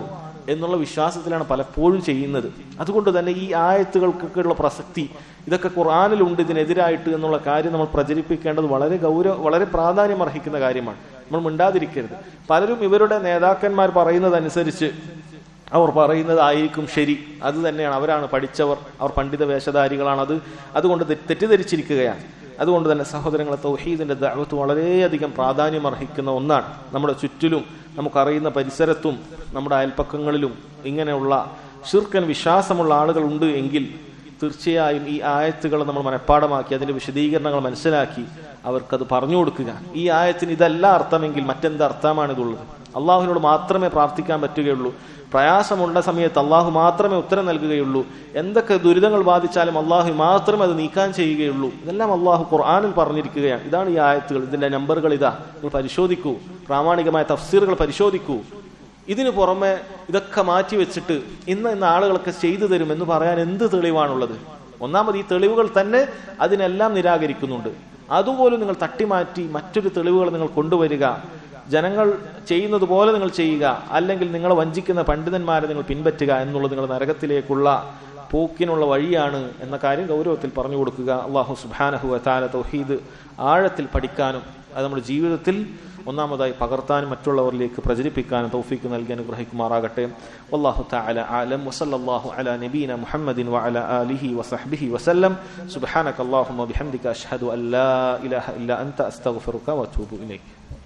എന്നുള്ള വിശ്വാസത്തിലാണ് പലപ്പോഴും ചെയ്യുന്നത്. അതുകൊണ്ട് തന്നെ ഈ ആയത്തുകൾക്കൊക്കെയുള്ള പ്രസക്തി ഇതൊക്കെ ഖുർആനിലുണ്ട് ഇതിനെതിരായിട്ട് എന്നുള്ള കാര്യം നമ്മൾ പ്രചരിപ്പിക്കേണ്ടത് വളരെ പ്രാധാന്യം അർഹിക്കുന്ന കാര്യമാണ്. നമ്മൾ മിണ്ടാതിരിക്കരുത്. പലരും ഇവരുടെ നേതാക്കന്മാർ പറയുന്നതനുസരിച്ച് അവർ പറയുന്നതായിരിക്കും ശരി, അത് തന്നെയാണ്, അവരാണ് പഠിച്ചവർ, അവർ പണ്ഡിത വേഷധാരികളാണ്, അതുകൊണ്ട് തെറ്റിദ്ധരിച്ചിരിക്കുകയാണ്. അതുകൊണ്ട് തന്നെ സഹോദരങ്ങളെ, തൗഹീദിന്റെ ദഅവത്ത് വളരെയധികം പ്രാധാന്യം അർഹിക്കുന്ന ഒന്നാണ്. നമ്മുടെ ചുറ്റിലും നമുക്കറിയുന്ന പരിസരത്തും നമ്മുടെ അയൽപ്പക്കങ്ങളിലും ഇങ്ങനെയുള്ള ശിർക്കൻ വിശ്വാസമുള്ള ആളുകൾ ഉണ്ട് എങ്കിൽ തീർച്ചയായും ഈ ആയത്തുകൾ നമ്മൾ മനഃപ്പാടമാക്കി അതിന്റെ വിശദീകരണങ്ങൾ മനസ്സിലാക്കി അവർക്കത് പറഞ്ഞു കൊടുക്കുക. ഈ ആയത്തിന് ഇതല്ല അർത്ഥമെങ്കിൽ മറ്റെന്ത് അർത്ഥമാണിതുള്ളത്? അള്ളാഹുവിനോട് മാത്രമേ പ്രാർത്ഥിക്കാൻ പറ്റുകയുള്ളൂ. പ്രയാസമുള്ള സമയത്ത് അള്ളാഹു മാത്രമേ ഉത്തരം നൽകുകയുള്ളൂ. എന്തൊക്കെ ദുരിതങ്ങൾ ബാധിച്ചാലും അള്ളാഹു മാത്രമേ അത് നീക്കാൻ ചെയ്യുകയുള്ളൂ. ഇതെല്ലാം അള്ളാഹു ഖുർആനിൽ പറഞ്ഞിരിക്കുകയാണ്. ഇതാണ് ഈ ആയത്തുകൾ. ഇതിന്റെ നമ്പറുകൾ ഇതാ, നിങ്ങൾ പരിശോധിക്കൂ, പ്രാമാണികമായ തഫ്സീറുകൾ പരിശോധിക്കൂ. ഇതിനു പുറമെ ഇതൊക്കെ മാറ്റിവെച്ചിട്ട് ഇന്ന് ആളുകളൊക്കെ ചെയ്തു തരും എന്ന് പറയാൻ എന്ത് തെളിവാണുള്ളത്? ഒന്നാമത് ഈ തെളിവുകൾ തന്നെ അതിനെല്ലാം നിരാകരിക്കുന്നുണ്ട്. അതുപോലും നിങ്ങൾ തട്ടിമാറ്റി മറ്റൊരു തെളിവുകൾ നിങ്ങൾ കൊണ്ടുവരിക, ജനങ്ങൾ ചെയ്യുന്നത് പോലെ നിങ്ങൾ ചെയ്യുക, അല്ലെങ്കിൽ നിങ്ങളെ വഞ്ചിക്കുന്ന പണ്ഡിതന്മാരെ നിങ്ങൾ പിൻപറ്റുക എന്നുള്ളത് നിങ്ങൾ നരകത്തിലേക്കുള്ള പോക്കിനുള്ള വഴിയാണ് എന്ന കാര്യം ഗൗരവത്തിൽ പറഞ്ഞു കൊടുക്കുക. അല്ലാഹു സുബ്ഹാനഹു വ തആല തൗഹീദ് ആഴത്തിൽ പഠിക്കാനും അത് നമ്മുടെ ജീവിതത്തിൽ ഒന്നാമതായി പകർത്താനും മറ്റുള്ളവരിലേക്ക് പ്രചരിപ്പിക്കാനും തൗഫീഖ് നൽകി അനുഗ്രഹിക്കുമാറാകട്ടെ. വല്ലാഹു തആല അഅലം. വസല്ലല്ലാഹു അലാ നബീന മുഹമ്മദിൻ വഅലാ ആലിഹി വസഹ്ബിഹി വസല്ലം. സുബ്ഹാനക അല്ലാഹുമ്മ ബിഹംദിക അഷ്ഹദു അൻ ലാ ഇലാഹ ഇല്ലാ അൻത അസ്തഗ്ഫിറുക വഅതൂബു ഇലൈക്.